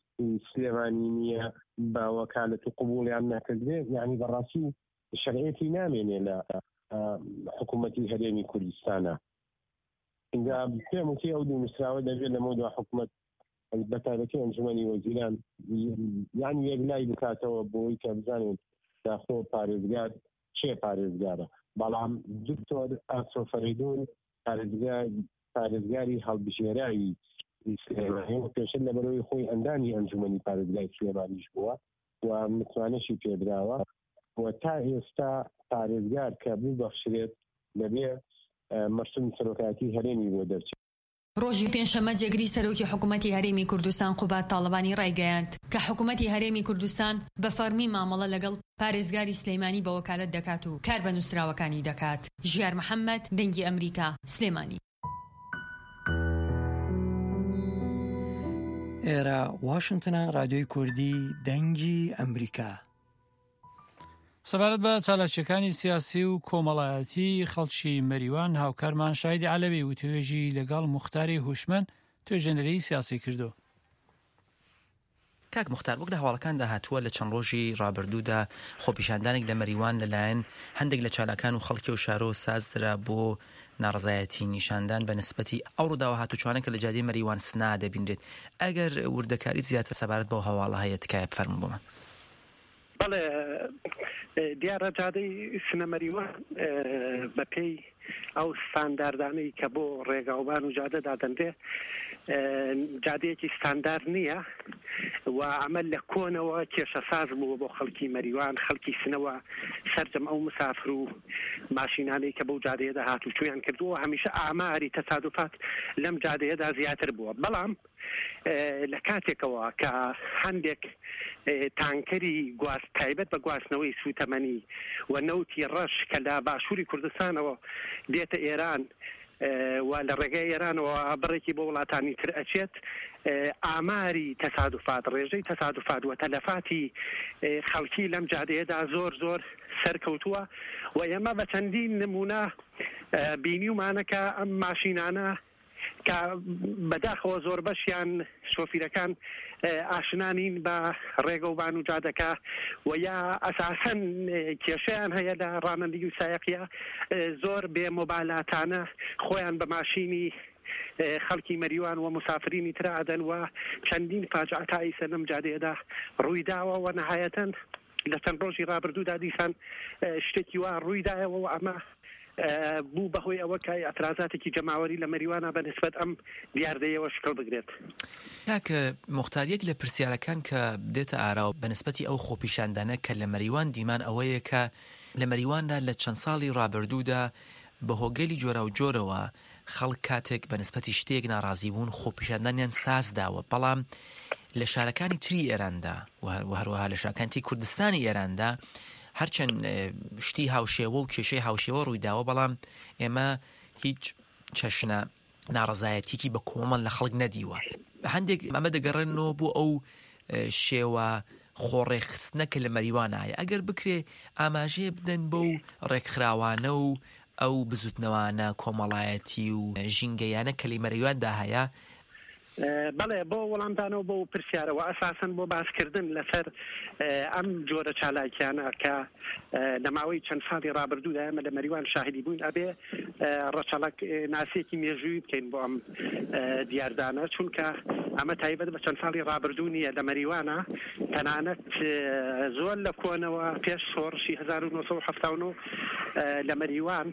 سلێمانی نییە بە وەکالەت و قبوڵیان نەکردێ یعنی بەڕاستی شەرعێتی نامێنێ لە حکوومەتی هەرێمی کوردستانە اینجا پێم وتی ئەو دوو نووسراوە دەبێت لەمەوە دو حکوومەت بە تایبەتی ئەنجومەنی وەزیران یعنی یەکلای بکاتەوە بۆی کە بزانێت داخۆ پارێزگار چێ پارێزگارە بەڵام دکتۆر ئاسۆ فەریدون پارێزگاری هەڵبژێراوی سلێمانی و پێشتر لەبەرەوەی خۆی ئەندامی ئەنجومەنی پارێزگای سلێمانیش بووە و متوانەشی پێدراوە و تا ئێستا پارێزگار کە ببەخشرێت دەبێ مەرسوم سەرۆکایەتی هەرێمی بۆ دەرچێت ڕۆژی پێنجشەممە جێگری سەرۆکی حکوومەتی هەرێمی کوردستان قوبات تاڵبانی ڕایگەیاند کە حکوومەتی هەرێمی کوردستان بە فەرمی مامەڵە لەگەڵ پارێزگاری سلێمانی بە وەکالەت دەکات و کار بە نووسراوەکانی دەکات ژیار محەممەد دەنگی ئەمریکا سلێمانی ئێرە واشنگتنە رادیۆی کوردی دەنگی ئەمریکا سەبارەت بە چالاکیەکانی سیاسی و کۆمەڵایەتی خەڵکی مەریوان هاوکارمان شایدی عەلەوی وتوێژی لەگەڵ موختاری هوشمەند توێژەنەرەی سیاسی کردو. کاک موختار وەک لە هەواڵەکان داهاتووە لە چەند ڕۆژی ڕابردوودا خۆپیشاندانێک لە مەریوان لەلایەن هەندێک لە چالاکان و خەڵکی و شارۆ سازدرا بۆ ناڕزایەتی نیشاندان بە نسبەتی ئەو ڕووداوە هاتوچوانە کە لە جادەی مەریوان سنا دەبینرێت ئەگەر وردەکاری زیاتر سەبارەت بۆ هەواڵە هەیە تکایە بفەرموو بۆمە. بەڵێ دیارە جادەی سنەمەریوان بەپێی ئەو ستانداردانەی کە بۆ ڕێگاوبان و جادە دادەندێ جادەیەکی ستاندار نییە و ئەمە لە کۆنەوە کێشە ساز بووە بۆ خەڵکی مەریوان خەڵکی سنەوە سەرجەم ئەو مسافر و ماشینانەی کە بەو جادەیەدا هاتوچۆیان کردووە هەمیشە ئاماری تەسادوفات لەم جادەیەدا زیاتر بووە بەڵام لە کاتێکەوە کە هەندێک تانکەری گواز تایبەت بە گواستنەوەی سوتەمەنی و نەوتی ڕەش کە لە باشووری کوردستانەوە دێتە ئێران و لە ڕێگای ئێرانەوە بڕێکی بۆ وڵاتانی تر ئەچێت ئاماری تەسادوفات ڕێژەی تەسادوفات و تەلەفاتی خەڵکی لەم جادەیەدا زۆر زۆر سەرکەوتووە و ئێمە بە چەندین نمونە بینیومانەکە ئەم ماشینانە کە بەداخەوە زۆر بەشیان شۆفیرەکان ئاشنانین بە ڕێگە و بان و جادەکە و یا ئەساسەن کێشەیان هەیە لە ڕانندگی و سایقیە زۆر بێ مۆبایلاتانە خۆیان بە ماشینی خەڵکی مەریوان و مسافرینی ترادەن و چەندین فاجعە تایسە لەم جادەیەدا ڕوویداوە و نەهایەتەن لە چەند ڕۆژی ڕابردوودا دیسان شتێکی وا ڕوویدایەوە و ئەمە بوو بەهۆی ئەوە کە ئەترازاتێکی جەماوەری لە مەریوانە بە نسبەت ئەم دیاردەیەوە شکڵ بگرێت. کاکە مختاریەک لە پرسیارەکان کە دێتە ئاراوە بە نسبەتی ئەو خۆپیشاندانە کە لە مەریوان دیمان ئەوەیە کە لە مەریواندا لە چەند ساڵی ڕابردوودا بە هۆگەلی جۆرا و جۆرەوە خەڵک کاتێک بە نسبەتی شتێک ناڕازی بوون خۆپیشاندانیان سازداوە، بەڵام لە شارەکانی تری ئێراندا و هەروەها لە شارەکانی کوردستانی ئێراندا هەرچەند شتی هاوشێوە و کێشەی هاوشێوە ڕوویداوە، بەڵام ئێمە هیچ چەشنە ناڕزایەتیکی بە کۆمەڵ لە خەڵک نەدیوە. هەندێک ئەمە دەگەڕێنەوە بۆ ئەو شێوە خۆڕێخستنەکە لە مەریوانایە. ئەگەر بکرێ ئاماژەیە بدەن بەو ڕێکخراوانە و ئەو بزوتنەوانە کۆمەڵایەتی و ژینگەیانە کە لە مەریواندا هەیە. بەڵێ بۆ وەڵامدانەوە بۆ پرسیارەوە ئەساسەن بۆ باسکردن لەسەر ئەم جۆرە چالاکیانە کە لە ماوەی چەند ساڵی ڕابردوودا ئێمە لە مەریوان شاهدی بووین ئەبێ ڕەچەڵک ناسیەکی مێژووی بکەین بۆ ئەم دیاردانە، چونکە ئەمە تایبەت بە چەند ساڵی ڕابردوو نیە لە مەریوانە، تەنانەت زۆر لە کۆنەوە پێش شۆڕشی 1970 لە مەریوان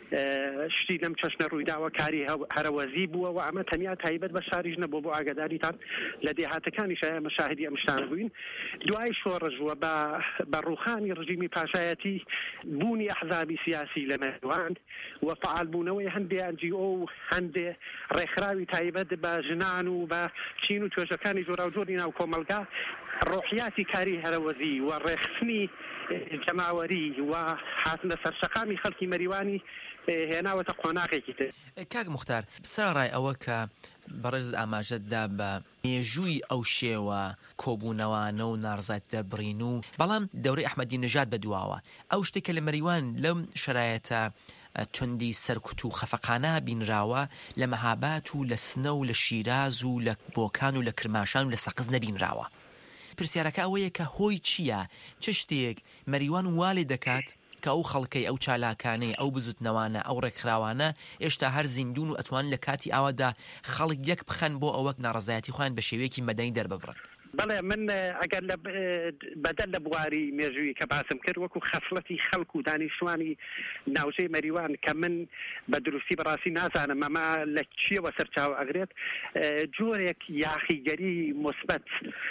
شتی لەم چەشنە ڕوویداوە کاری هەرەوەزی بووە و ئەمە تەنیا تایبەت بە شاریش نەبوو بۆ ئاگاداریتان لە دێهاتەکانی شایە مەشاهدی ئەم شتانە بووین. دوای شۆڕش وە بە ڕووخانی ڕژیمی پاشایەتی بوونی ئەحزابی سیاسی لە مەریوان و فعالبوونەوەی هەندێ NGO و هەندێ ڕێکخراوی تایبەت بە ژنان و بە چین و توێژەکانی جۆرا و جۆری ناو کۆمەلگا ڕۆحیاتی کاری هەرەوەزی و ڕێخستنی جەماوەری و هاتنە سەرشەقامی خەڵکی مەریوانی هێناوەتە قۆناغێکی تر. کاک مختار سەرڕای ئەوە کە بەڕێز ئاماژەتدا بە مێژووی ئەو شێوە کۆبوونەوانە و ناڕزایەتە بڕین و بەڵام دەورەی ئەحمەدی نەژاد بەدواوە ئەو شتێکە لە مەریوان لەم شرایەتە توندی سەرکوت و خەفەقانە بینراوە لە مەهابات و لە سنە و لە شیراز و لە بۆکان و لە کرماشان و لە سەقز نەبینراوە. پرسیارەکە ئەوەیە کە هۆی چییە؟ چه شتێک مەریوان والێ دەکات کە ئەو خەڵکەی ئەو چالاکانەی ئەو بزوتنەوانە ئەو ڕێکخراوانە ئێشتا هەر زیندون و ئەتوان لە کاتی ئاوادا خەڵک یەک بخەن بۆ ئەوەک ناڕزایەتی خۆیان بە شێوەیەکی مەدەنی دەرببڕن؟ بەڵێ من ئەگەر بەدەل لە بواری مێژووی کە باسم کرد وەکو خەفڵەتی خەڵک و دانیشتوانی ناوچەی مەریوان کە من بە دروستی بەڕاستی نازانم ئەمە لە چیەوە سەرچاو ئەگرێت، جۆرێک یاخیگەری مثبەت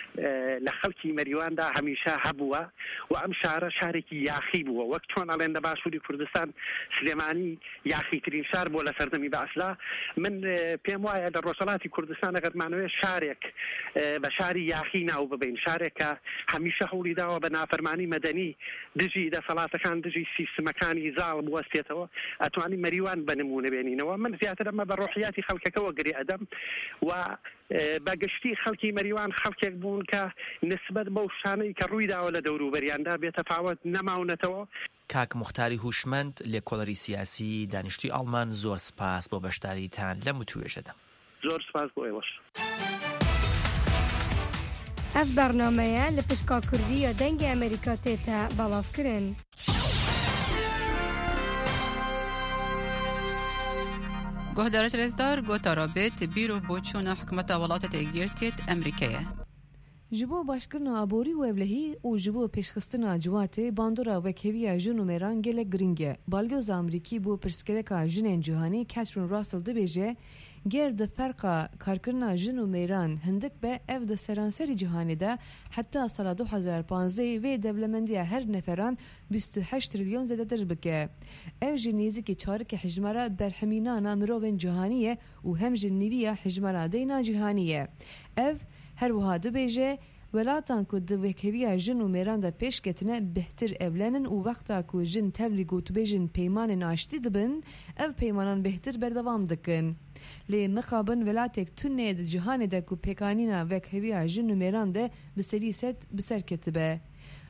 لە خەڵکی مەریواندا هەمیشە هەبووە و ئەم شارە شارێکی یاخی بووە، وەک چۆن ئەڵێن لە باشووری کوردستان سلێمانی یاخیترین شار بۆ لە سەردەمی بەعسلا. من پێم وایە لە ڕۆژهەڵاتی کوردستان ئەگەرمانەوێ شارێک بە شاری یاخی ناو ببین، شارێکە هەمیشە هەوڵی داوە بە نافەرمانی مەدەنی دژی دەسەڵاتەکان دژی سیستمەکانی زاڵ بوەستێتەوە، ئەتوانی مەریوان بە نمونە بێنینەوە. من زیاتر ئەمە بە ڕۆحیاتی خەڵکەکەەوە گری ئەدەم و بەگشتی خەڵکی مەریوان خەڵکێک بوون کە نسبەت بەو شانەی کە ڕوویداوە لە دەوروبەریاندا بێتەفاوت نەماونەتەوە. کاک مختاری هوشمەند لێکۆڵەری سیاسی دانیشتووی ئەڵمان، زۆر سپاس بۆ بەشداریتان لە متوێژەدا. زۆر سپاس بۆ ئێوەش. ئەف بەرنامەیە لە پشکا کوردیە دەنگی ئەمریکا تێتە بەڵاوکردن. گۆهدارە رێزدار گۆتا رابێت بیرۆ بۆ چوونە حکومەتە وڵاتە تێگیرتێت ئەمریکایە. ji bo başkirina aborî û evlehî û ji bo pêşxistina ciwatê bandora wekheviya jin û mêran gelek giring e. Balyoza Amerîkî bû pirsgirêka jinên cîhanî Catherine Russell dibêje gêr di ferqa karkirina jin û mêran hindik be ev di seranserî cîhanê de heta sala 2015 vê devlemendiya her neferan 28 trilyon zêdetir bike. Ev ji nêzîkî çarikê hejmara berhemînana mirovên cîhanî ye û hem ji nîviya hejmara deyna cîhanî ye. Ev her wiha dibêje welatan ku di wekheviya jin û mêran de pêşketine bihtir evlenin û wexta ku jin tevlî gotûbêjin peymanên aştî dibin, ev peymanan bihtir berdewam dikin. Lê mixabin welatek tunê di cîhanê de ku pêkanîna wekheviya jin û mêran de bi serî set bi ser ketibe.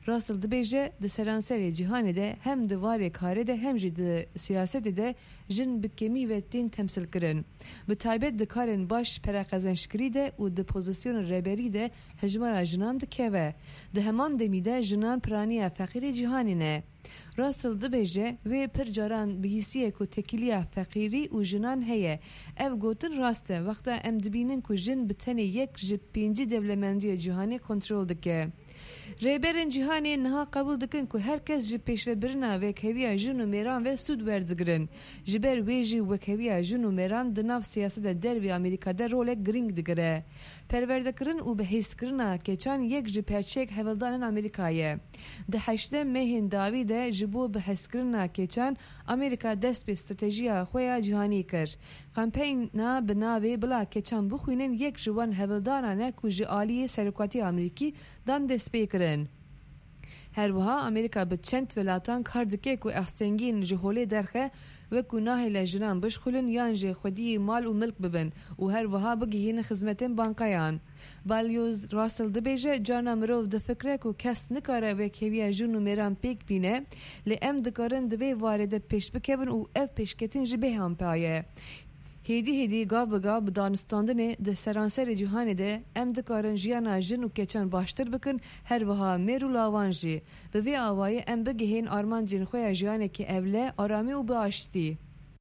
Russell dibêje di seranserê cîhanê de hem di varê karê de hem jî di siyasetê de jin bi kemî ve tên temsil kirin. Bi taybet di karên baş pereqezenşkirî de û di pozisyona rêberî de hejmara jinan dikeve. Di heman demî de jinan piraniya feqîrê cîhanê ne. Russell dibêje wê pir caran bihîsiye ku tekiliya feqîrî û jinan heye. Ev gotin rast e wexta em dibînin ku jin bi tenê yek ji 5 devlemendiya cîhanê kontrol dike. Rêberên cîhanê niha qebûl dikin ku herkes ji pêşvebirina wekheviya jin û mêran ve sûd werdigirin. Ji ber wê jî wekheviya jin û mêran di nav siyaseta dervê Amerîka de rolek giring digire. Perwerdekirin û bihêzkirina keçan yek ji perçek hevildanên Amerîkayê. Di 8 mehên dawî de ji bo bihêzkirina keçan Amerîka dest bi stratejiya xwe ya cîhanî kir. Kampeyna bi navê bila keçan bixwînin yek ji wan hevildanan e ku ji aliyê Serokatiya Amerîkî dan dest pê kirin. Herwiha Amerîka bi çend welatan kar dike ku extengîn ji holê derxe wekû nahêle jinan bişxulin yan jê xwediyê mal û milk bibin û herwiha bigihînin xizmetên bankayan. Balyoz Russell dibêje carna mirov difikre ku kes nikare wekheviya jin û mêran pêk bîne lê em dikarin di vê varê de pêş bikevin û ev pêşketin ji bêhan paye. Hêdî gav bi gav bi danûstandinê di seranserê cîhanê de em dikarin jiyana jin û keçan baştir bikin herwiha mêr û lawan jî. Bi vê awayê em bigihên armancên xwe ya jiyanekî evle, aramî û biaştî.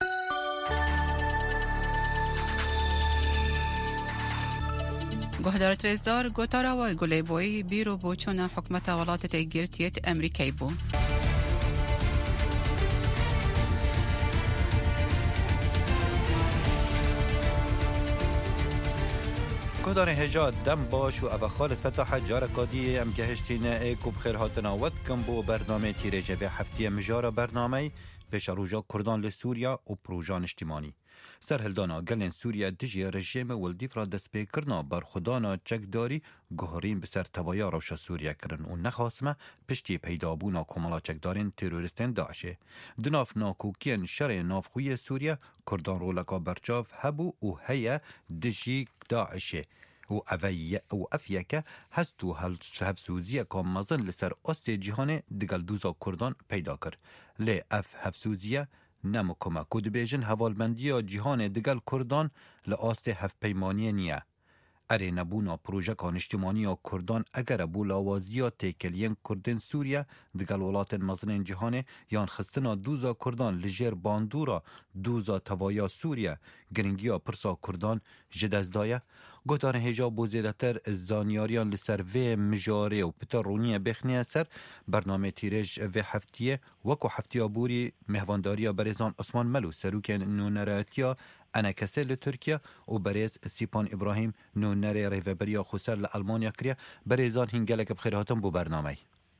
گهدار ترزدار گوتارا و گلیبوی بیرو بوچون حکمت ولایت گرتیت امریکایی بو. گهدار هجا دم باش و اوخال فتح جارکادی ام گهشتین ایکو بخیر هاتنا ود کم بو برنامه تیرجه به هفتی مجارا برنامه پیش روژا کردان لسوریا و پروژان اجتماعی. سرهلدانا گلن سوریا دجی رژیم ولدیف را دست پی کرنا بر خدانا چکداری گهارین بسر توایا روشا سوریا کرن و نخاسمه پشتی پیدابونا کمالا چکدارین تروریستین داعشه. دناف ناکوکین شر نافخوی سوریا کردان رولکا برچاف هبو و هیا دجی داعشه. و افیکه هستو هفسوزیه که مزن لسر است جهان دگل دوزا کردان پیدا کر. لی اف هفسوزیه نمکمه کود بیجن حوالبندی جهان دگل کردان لآست هف پیمانی نیه. اره نبونا پروژکان اجتماعی کردان اگر بولاوازی تیکلین کردن سوریا دگل ولات مزن جهان یان خستنا دوزا کردان لجر باندورا دوزا توایا سوریا گرنگیا پرسا کردان جدزدایه گوتان هجا بو زیدتر زانیاریان لسر و مجاره و پتر رونیه بخنیه سر برنامه تیرج و هفتیه وکو هفتیه بوری مهوانداریا برزان عثمان ملو سروکن نونراتیا انا کسی لترکیه و برز سیپان ابراهیم نونره ریوبریا خسر لالمانیا کریا برزان هنگلک بخیر هاتم بو برنامه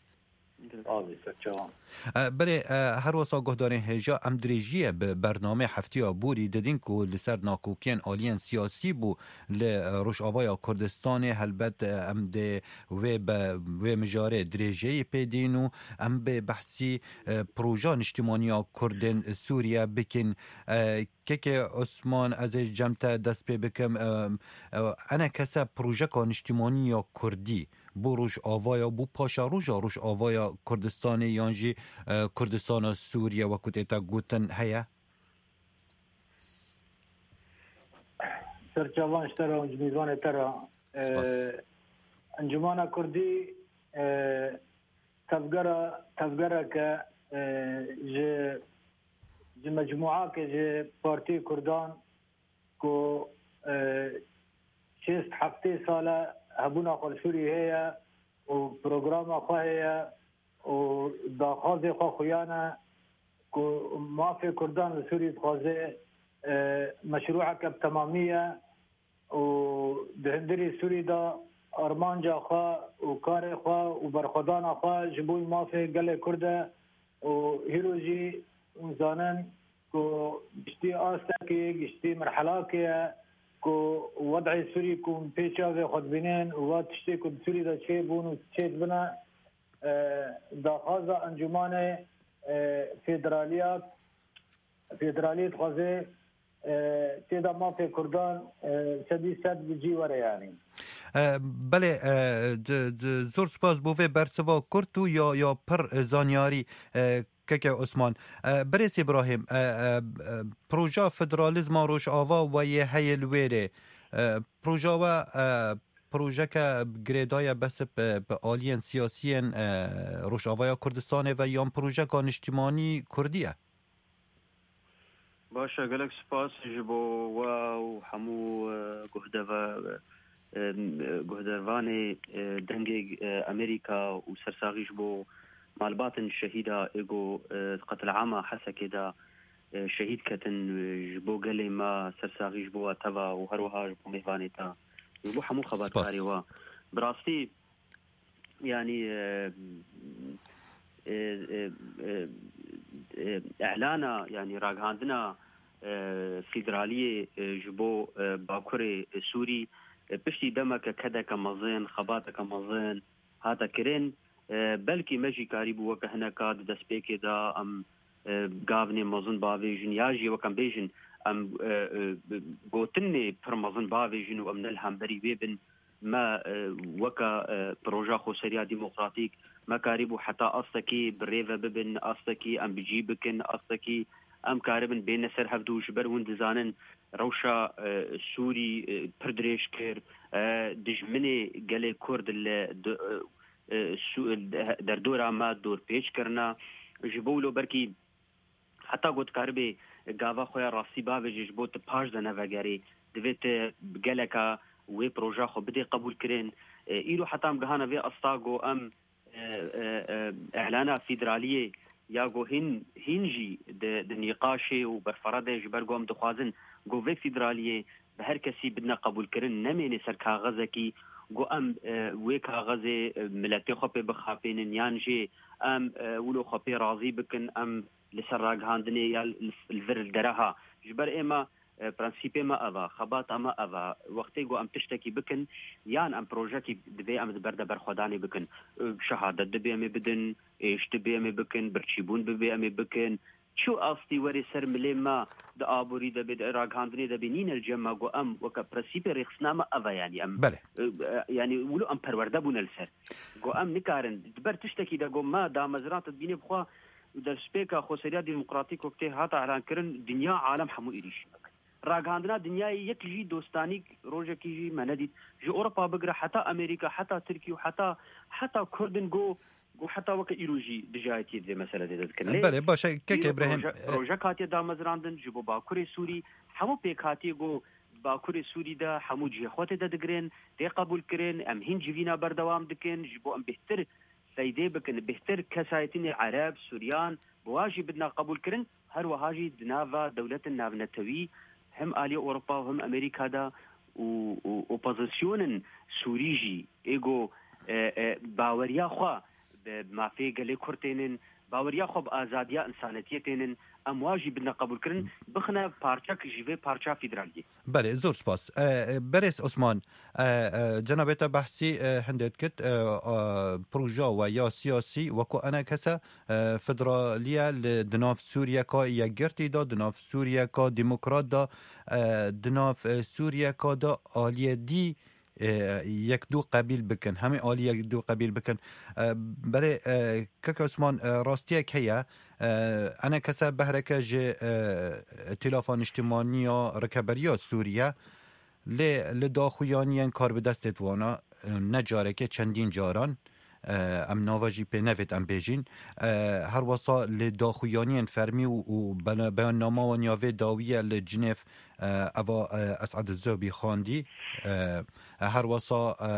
بله هر واسا گهدارین هجا ام دریجیه به برنامه هفتی بوری دادین که لسر ناکوکین آلین سیاسی بو لروش آوای کردستان هلبت ام ده و مجاره دریجیه پیدین و ام به بحثی پروژان اجتماعی کردن سوریا بکن که عثمان از جمعه دست پی بکم انا کسا پروژه کان اجتماعی کردی بو روش آوایا بو پاشا روش آوایا کردستان یانجی کردستان سوریا و کتیتا گوتن هیا سرچاوان اشترا و انجمیزوان ترا انجمان کردی تفگره که جه مجموعه که جه پارتی کردان که 6 ساله هبونا خال سوری هيا و برنامج خو هيا و داخل خو خویانه کو مافی کردان سوری خوازه مشروع کب تمامیه و دهندری سوری دا ارمانجا خو و کار خو و برخدان خو جبوی مافی گله کرده و هیروجی زانن کو گشتی آسکی گشتی مرحله که کو وضع سوري كون بيشا خد بينين واتشتي كون سوري دا شيء بونو تشيت بنا دا خازا انجمان فيدراليات خازه تێدا مافێ کوردان سەدی سەد بجی وەرە یانی بله زۆر سپاس بۆ vê bersiva kurt û ya pir zanyarî keke Osman. Berês İbrahim, proja federalizma Rojava wê heye li wêrê. Proja we projeke girêdaya besip bi aliyên siyasiyên Rojavaya Kurdistanê ve yan projeka niştimanî Kurdî ye. باشە gelek spas ji bo we û hemû guhdervanê dengê Amerîka û sersaxî ji bo malbatên şehîda êgo qetilama Hesekê de şehîd ketin ji bo gelê me sersaxî ji bo we teva û her wiha ji bo mêvanê te ji bo hemû xebatkarê we bi rastî yanî اعلانا yani ragihandina federaliyê ji bo bakurê Sûrî piştî demeke kedeke mezin xebateke mezin hate kirin belkî me jî karî bû weke hineka di destpêkê de em gavnê mezin bavêjin ya jî wekem bêjin em gotinê pir mezin bavêjin û em ne li hemberî wê bin me weke proja xweseriya demokratîk me karî bû heta astekî bi rêve bibin astekî em bicî bikin astekî em karibin bêne ser hevdû ji ber hûn dizanin rewşa Sûrî pir dirêj kir dijminê gelê Kurd li derdora me dorpêçkirina ji bo wilo berkî heta gotkaribê gava xwe ya rastî bavêjî ji bo tu paş de nevegerî divê te geleka wê proja xwe bidê qebûl kirin îro heta em gihana vê astago em اعلانا فدرالiyê ya got hîn jî di nîqaşê û berferadê ji ber got em dixwazin got vê federaliyê bi her kesî bidine qebûlkirin nemêne ser kaxezekî got em wê kaxezê miletê xwe pê bixapênin yan jê em wilo xwe pê razî bikin em li ser ragihandinê ya li vir dereha ji ber ême prensîpê me eva xebata me eva wextê got em tiştekî bikin yan em projekî divê em di ber de berxwedanê bikin şehadet dibê em ê bidin êş dibê em ê bikin birçîbûn bibê em ê bikin çû astî werê ser milê me di aborî de bê di ragihandinê de bê nîne li cem me got em weke prensîpê rêxistina me eva yani em yani wilo em perwerde bûne li ser got em nikarin di ber tiştekî de got me damezran tedbînê bixwe derspêka xweseriya demokratîk wextê hata elankirin dinya alem hemû êrîşî راگاندنا دنیای یک جی دوستانی روزکی جی مندید جو اروپا بگره حتی امریکا حتی ترکیه حتی کردن گو حتی وقت ایروجی دجایتی ده مسئله ده دکن بله باشه که ابراهیم روزکاتی دامزراندن جو باکور سوری همو پیکاتی گو باکور سوری ده همو جهات ده دگرن ده قبول کرن ام هین جوینا بردوام دکن جو ام بهتر فایده بکن بهتر کسایتین عرب سوریان بواجی بدنا قبول کرن هر وهاجی دناوا دولت ناونتوی هم آلی اوروپا و هم امریکا دا و اپوزیسیونن سوری جی ایگو باوریا خوا مافی گلی کرتینن باوریا خو آزادیا انسانیتینن امواجی بدنا قبول کرن بخنا پارچا کجیوه پارچا فدرالی بله زور سپاس برس عثمان جنابتا بحثی هندت کت پروژا و یا سیاسی وکو انا کسا فدرالیا دناف سوریا کا یگرتی دا دناف سوریا کا دموکرات دا دناف سوریا کا دا آلیه دی یک دو قبیل بکن همه عالی یک دو قبیل بکن برای که عثمان راستیه که انا کسا بهرکه جه ائتلافان اجتماعی یا رکبریا سوریه لداخویانی کار به دستت وانا نجاره که چندین جاران ام نواجی په نوید ام بیجین هر واسا لداخویانی فرمی و بیان نامه و نیاوه داویه لجنیف اوا اسعد الزوبی خاندی هر واسا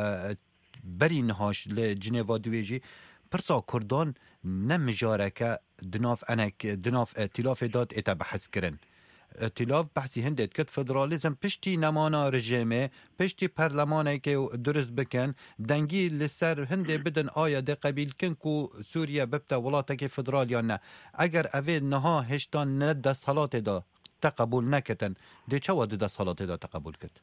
بری نهاش لجنیف دویجی پرسا کردان نمجاره که دناف ائتلاف داد اتا بحث کرن ائتلاف بحثی هندت کت فدرالیزم پشتی نمانا رژیمه پشتی پرلمانه که درست بکن دنگی لسر هنده بدن آیا ده قبیل کن کو سوریه ببتا ولاته که فدرال یا نه اگر اوه نها هشتان نه دست حالات دا تقبول نکتن ده چه واده دست حالات دا تقبول کت؟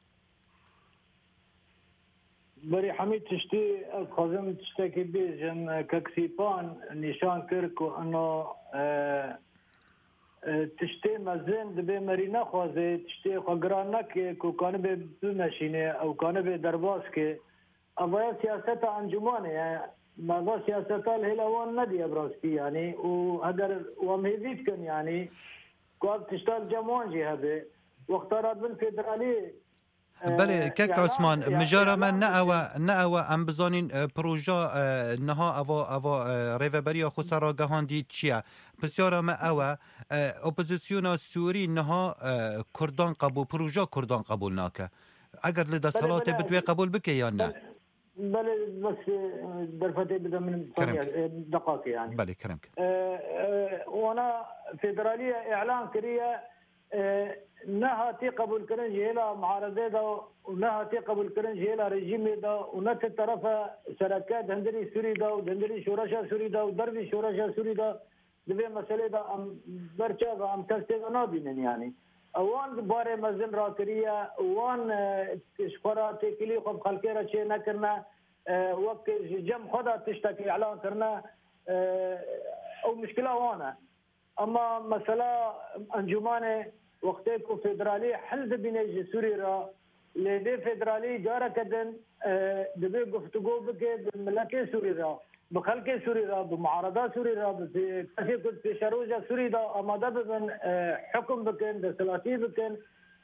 بری حمید تشتی خازم تشتکی بیجن ککسیپان نشان کرد که انو تشتي مزن دبي مرينا خوازي تشتي خجرانك كان بمشينه او كان بدرباسك ابا سياسه انجمانه ماذا سياسه الهلوان ندي ابراسكي يعني وهدر ومهديت كان يعني قال تشتغل جمانجي هذا واختارت من فيدرالي بله كك عثمان مجارة من نأوى ام بزانین پروژه نها اوا ریوبریا خسرا گهاندی چیه بسیار ما اوه اپوزیسیون سوری نها کردان قبول پروژه کردان قبول ناکه اگر لده صلات بدوی قبول بکه یا نه بله بس درفتي بدا من دقائق يعني بله كرمك وانا فيدراليه اعلان كريه نهاتي قبول كرنج الى معارضه دا ونهاتي قبول كرنج الى رجيم دا ونت طرف شركات هندري سوري دا وهندري شورشا سوري دا ودربي شورشا سوري دا دبي مساله دا ام برچا ام تستغنا بينن يعني اوان باره مزن راكريه وان اشخارات كلي خب خلكيرا شيء نكرنا وقت جم خدا تشتكي اعلان كرنا او مشكله وانا اما مساله انجمانه وقتكم فيدرالي حل بين سوري را لدي فيدرالي جاره كدن دبي گفتگو بك بملكه سوري را بخلق سوري را بمعارضه سوري را بكثير كنت في شروجه سوري دا اماده بن حكم بكن دسلاتي بكن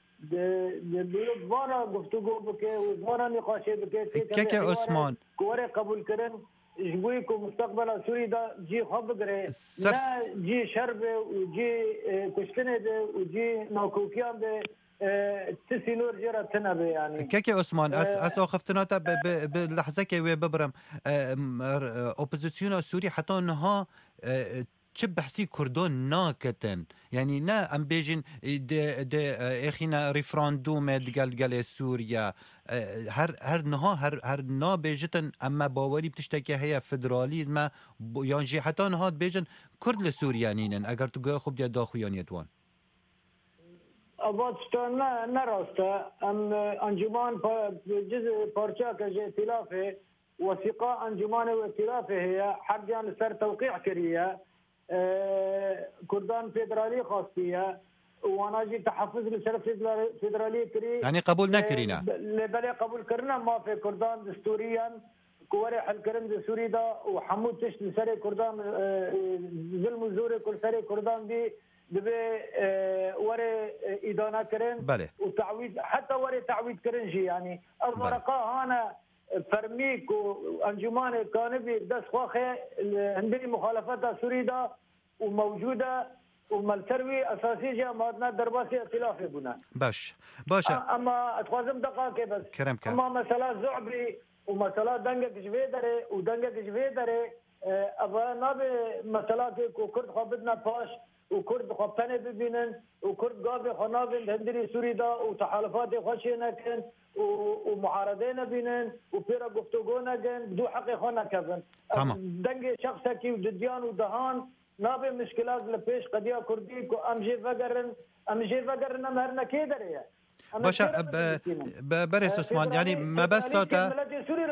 دوباره گفتگو بك وزاره نقاش بك كيك عثمان كوري قبول كرن جبوي کو مستقبل سوري دا جي خب گره لا جي شرب وجي كشتنه ده وجي نوكوكيان ده تسينور جرا تنبه يعني كيك عثمان اس اخفتناتا بلحظه كي ببرم اوبوزيسيون سوري حتى انها چه بحثی کردان ناکتن یعنی نه ام بیجن ده اخینا ریفراندوم دگل سوریا هر نا بیجتن اما باوری بتشتکی هیا فدرالی ما یعنی حتی نهاد بیجن کرد لسوریانینن اگر تو گوه خوب دیا داخویانیتوان ابادستان نه راسته ام انجمان جزء پارچه که ائتلافه وثیقه انجمان و ائتلافه هي حرجان سر توقيع كريه كردان فيدرالي خاصية وانا جي تحفظ لسر فيدرالي كري يعني قبول نكرينا بلي قبول كرنا ما في كردان دستوريا كوري حل كرن دستوري دا وحمود تشت لسر كردان ظلم وزوري كل سر كردان دي دبي وري إدانة كرن بله وتعويض حتى وري تعويض كرن جي يعني الورقة هنا فرميك وانجمان كانبي دس خواخه هندي مخالفات سوريدا وموجوده وملتروي اساسي جامعتنا درباسي ائتلاف بنا باش اما اتخازم دقائق بس كرمك اما مساله زعبي ومساله دنگك جويدري ودنگك جويدري ابا نابي مساله كرد خابدنا باش وكرد خبطانه ببينن وكرد قابي خنابن هندري سوريدا وتحالفات خوشينا كن ومعارضين بينن وفيرا گفتگو نگن بدو حق خونه كفن دنگ شخصكي ودديان ودهان نابي مشكلات لبيش قضيه كردي كو امجي فقرن امهرنا كيدريه باشا برس عثمان يعني ما بس تا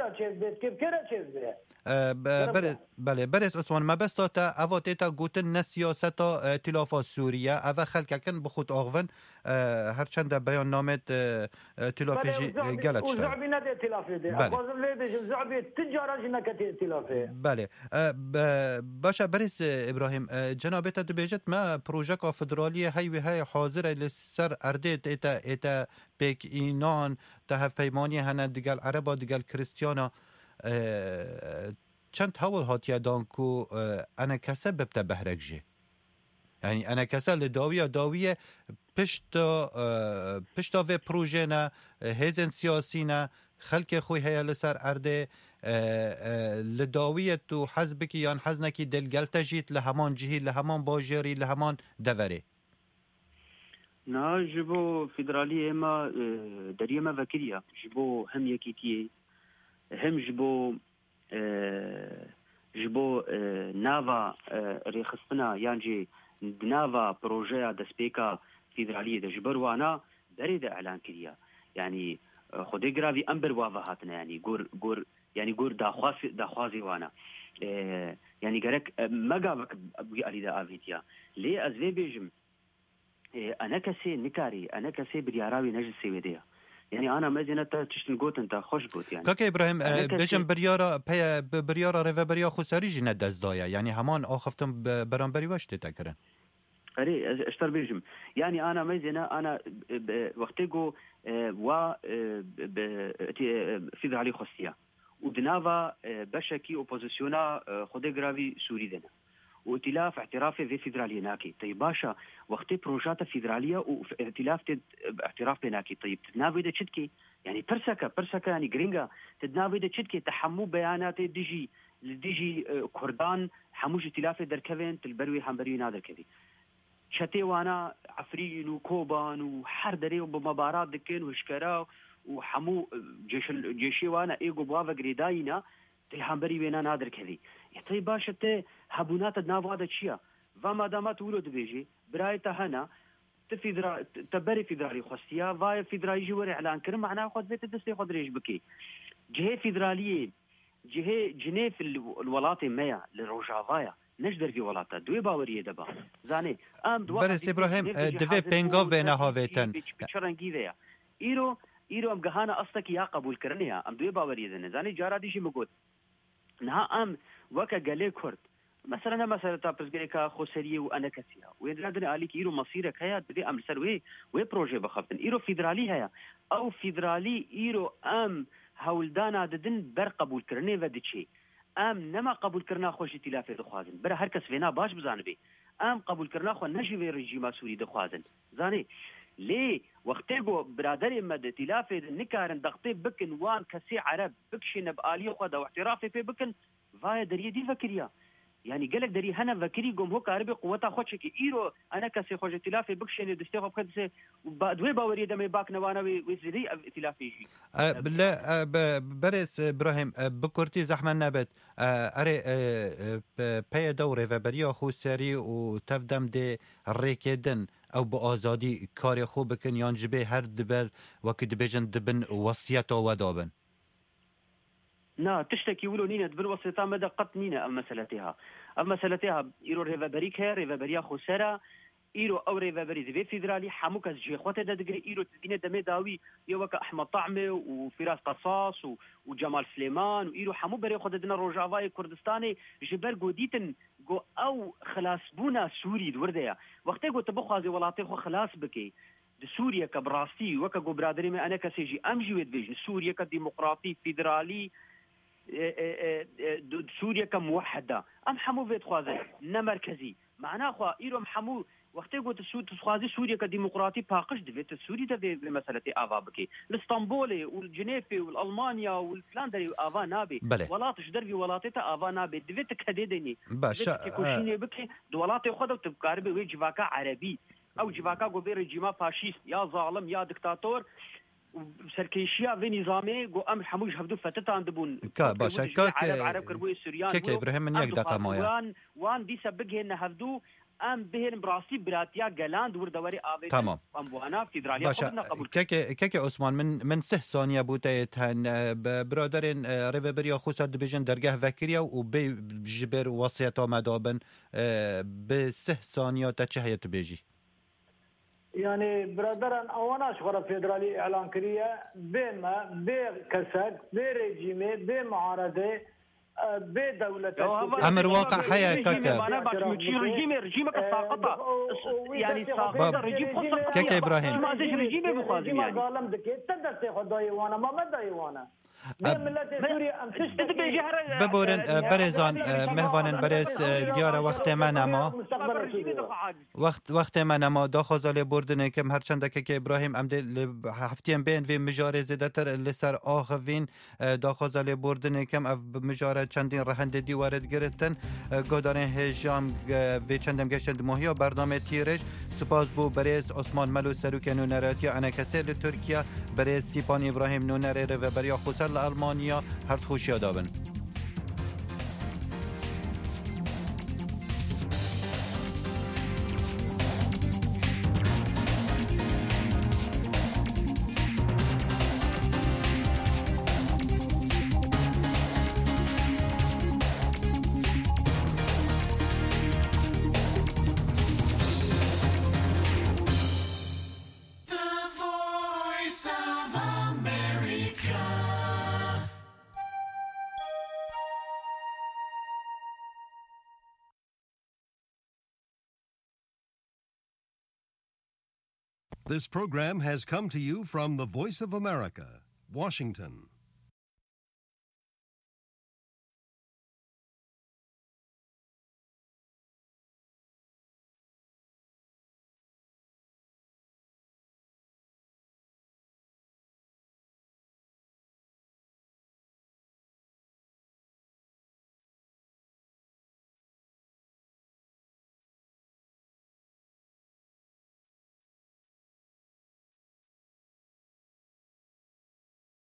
بله برس عثمان ما بس تا اواتتا گوتن نسیاست ائتلاف سوریه او خلککن بخود آغون هر چند بیان نامت ائتلافی گلت شد وزعبي ندي ائتلافي دي اخوزم ليدش زعبي تجاره جنكت ائتلافي بله باشا برس ابراهيم جنابت دبيجت ما پروژه فدرالی هی حاضر لسر اردت eta پک اینان ده پیمانی هنه دیگل عربا دیگل کریستیانا چند حول هاتیه دان کو انا کسه ببته بهرک جه یعنی انا کسه لداویه پشتا و پروژه نه هیزن سیاسی نه خلق خوی هیا لسر ارده لداویه تو حزبکی یان حزنکی دلگل تجید لهمان جهی لهمان باجری لهمان دوره نا جبو فيدرالية ما دريه ما فكرية جبو هم يكيتي هم جبو نافا ريخصنا يعني نافا بروجيا دسبيكا فيدرالية ده جبر وانا بريد اعلان كريا يعني خدي جرافي امبر وافهاتنا يعني غور داخوازي وانا يعني قالك ما قابك ابغي اريد افيتيا ليه ازوي بيجم انا كسي نكاري انا كسي برياراوي نجد سويديه يعني انا مزينه تشتن قوت انت خوش قوت يعني كاك ابراهيم بجم بريارا ريفا بريا خساري جي ندز دايا يعني همان اخفتم برانبري واش تتكرن اري اشتر بيجم يعني انا مزينه انا وقتيغو و فيدرالي خوستيا ودنافا بشكي اوبوزيسيونا خودي غرافي سوري دنا وائتلاف اعترافي في فيدرالي ناكي طيب باشا وقتي بروجات فيدراليه وائتلاف اعتراف بيناكي طيب تدنافي ده تشتكي يعني برسكا يعني جرينجا تدنافي ده تشتكي تحمو بيانات ديجي كردان حموش ائتلاف دركفين تلبروي حمبروي نادر كذي شتي وانا عفرين وكوبان وحردري وبمبارات دكين وشكرا وحمو جيشي وانا ايجو بوافا جريداينا تلحمبري بينا نادر كذي طيب باشا تي هبونات الناف هذا الشيء فما دامت ولد بيجي برايته هنا تبري فيدرالي خوستيا فاي فيدرالي جوار اعلان كرم معناه خذ بيت الدستي خذ ريش بكي جهه فيدراليه جهه جنيف الولايات ميا للروجافايا نجدر في ولاتا دوي باوريه دبا زاني ام دوا برس ابراهيم دفي بينغوف بين هاويتن بشرنگي ذا ايرو ام جهانا اصلك يا قبول كرنيا ام دوي باوريه ذا زاني جارا دي شي مقود نها ام وكا قالي كرد مثلا تابرزغيكا خوسريه وانا كسيا ويدرادن عليك ايرو مصيرك هيا بدي ام سروي وي بروجي بخفتن ايرو فيدرالي هيا او فيدرالي ايرو ام هولدانا ددن بر قبول كرني ودشي ام نما قبول کرنا خوش ائتلاف دخوازن بر هر کس وینا باش بزانبه ام قبول کرنا خو نجوی رژیم سوری دخوازن زاني ليه وقتيغو برادر مد ائتلاف نكارن دغطي بكن وان كسي عرب بكشن بالي خو دا احترافي في بكن فاي دري دي فكريا يعني قالك دري هنا فكري قوم هو كاربي قوتها خوشك ايرو انا كسي خوش ائتلاف بكشن دستيغو بكدسه دوي باوري دمي باك نوانا ويزري ائتلاف يجي بلا برس ابراهيم بكرتي زحمه نبت اري بي دوري فبريا خو سري وتفدم دي ريكدن او بآزادي كاري خو بكن ينجبه هر دبر وكد بيجن دبن وصيته ودابن نا تشتكي ولو نينا دبن وصيتها مدى قط نينا ام مسألتها ايرو ريفابريك ريفابريا خو سرا ايرو او ريفابري دي فيدرالي حموك جي خوته دغري ايرو تدين دمي داوي يوك احمد طعمه وفراس قصاص وجمال سليمان وايرو حمو بري خود دنا روجافاي كردستاني جبر جوديتن جو او خلاص بونا سوري دورديا وقت جو تبخازي ولاتي خو خلاص بكي سوريا كبراستي وك جو برادري ما انا كسيجي امجي ودفيجن سوريا كديمقراطي فيدرالي سوريا كموحده ام حمو فيت خوازي نمركزي معناه خو ايرو حمو وقتی گوت سوازی سوريا كديمقراطي باقش دفت سوريا ده مسألة آوا بكي الاسطنبول والجنيف والألمانيا والفلاندري آوا نابي ولاتش دربي ولاتتا آوا نابي دفت كديدني باشا كوشيني بكي دولاتي خود تبقاربي وي جواكا عربي او جواكا جو رجيما فاشيست يا ظالم يا دكتاتور سركيشيا في نظامي جو ام حموج هفدو فتتان دبون باشا عرب كربوي سوريان كيك ابراهيم من يك دقه مويا وان دي سبق هن هفدو ام بهن براسي براتيا جلاند وردوري آوي تمام ام بوانا فيدراليا باشا كيك عثمان من 6 ثانيه بوتيت هن برادرين ريفبريا خوسر دبيجن درگه وكريا وبجبر وصيته مدابن ب 6 ثانيه تشهيه بيجي يعني برادران اوانا شغل فيدرالي اعلان كريه بما بكسد بريجيمي بمعارضه بدولة امر واقع حياه كاكا انا باش رجيمك ساقطه يعني ساقطه رجيم خصك كاكا ابراهيم ما زيش رجيم بخازي يعني ظالم دكي تقدر تاخذ دايوانا ما دايوانا ببورن برزان مهوانن برز دیاره وقت من اما داخل بردن کم هرچند که ابراهیم ام هفتیم بین و مجاره زده تر لسر آخوین داخل بردن کم اف مجاره چندین رهنده دی وارد گرفتن گودارن هجام و چندم گشتند ماهی برنامه تیرش سپاس بو برز عثمان ملو سروک نونراتی انا کسر ترکیه برز سیپان ابراهیم نونره و بریا خسر آلمانیا هر خوشی دابن This program has come to you from the Voice of America, Washington.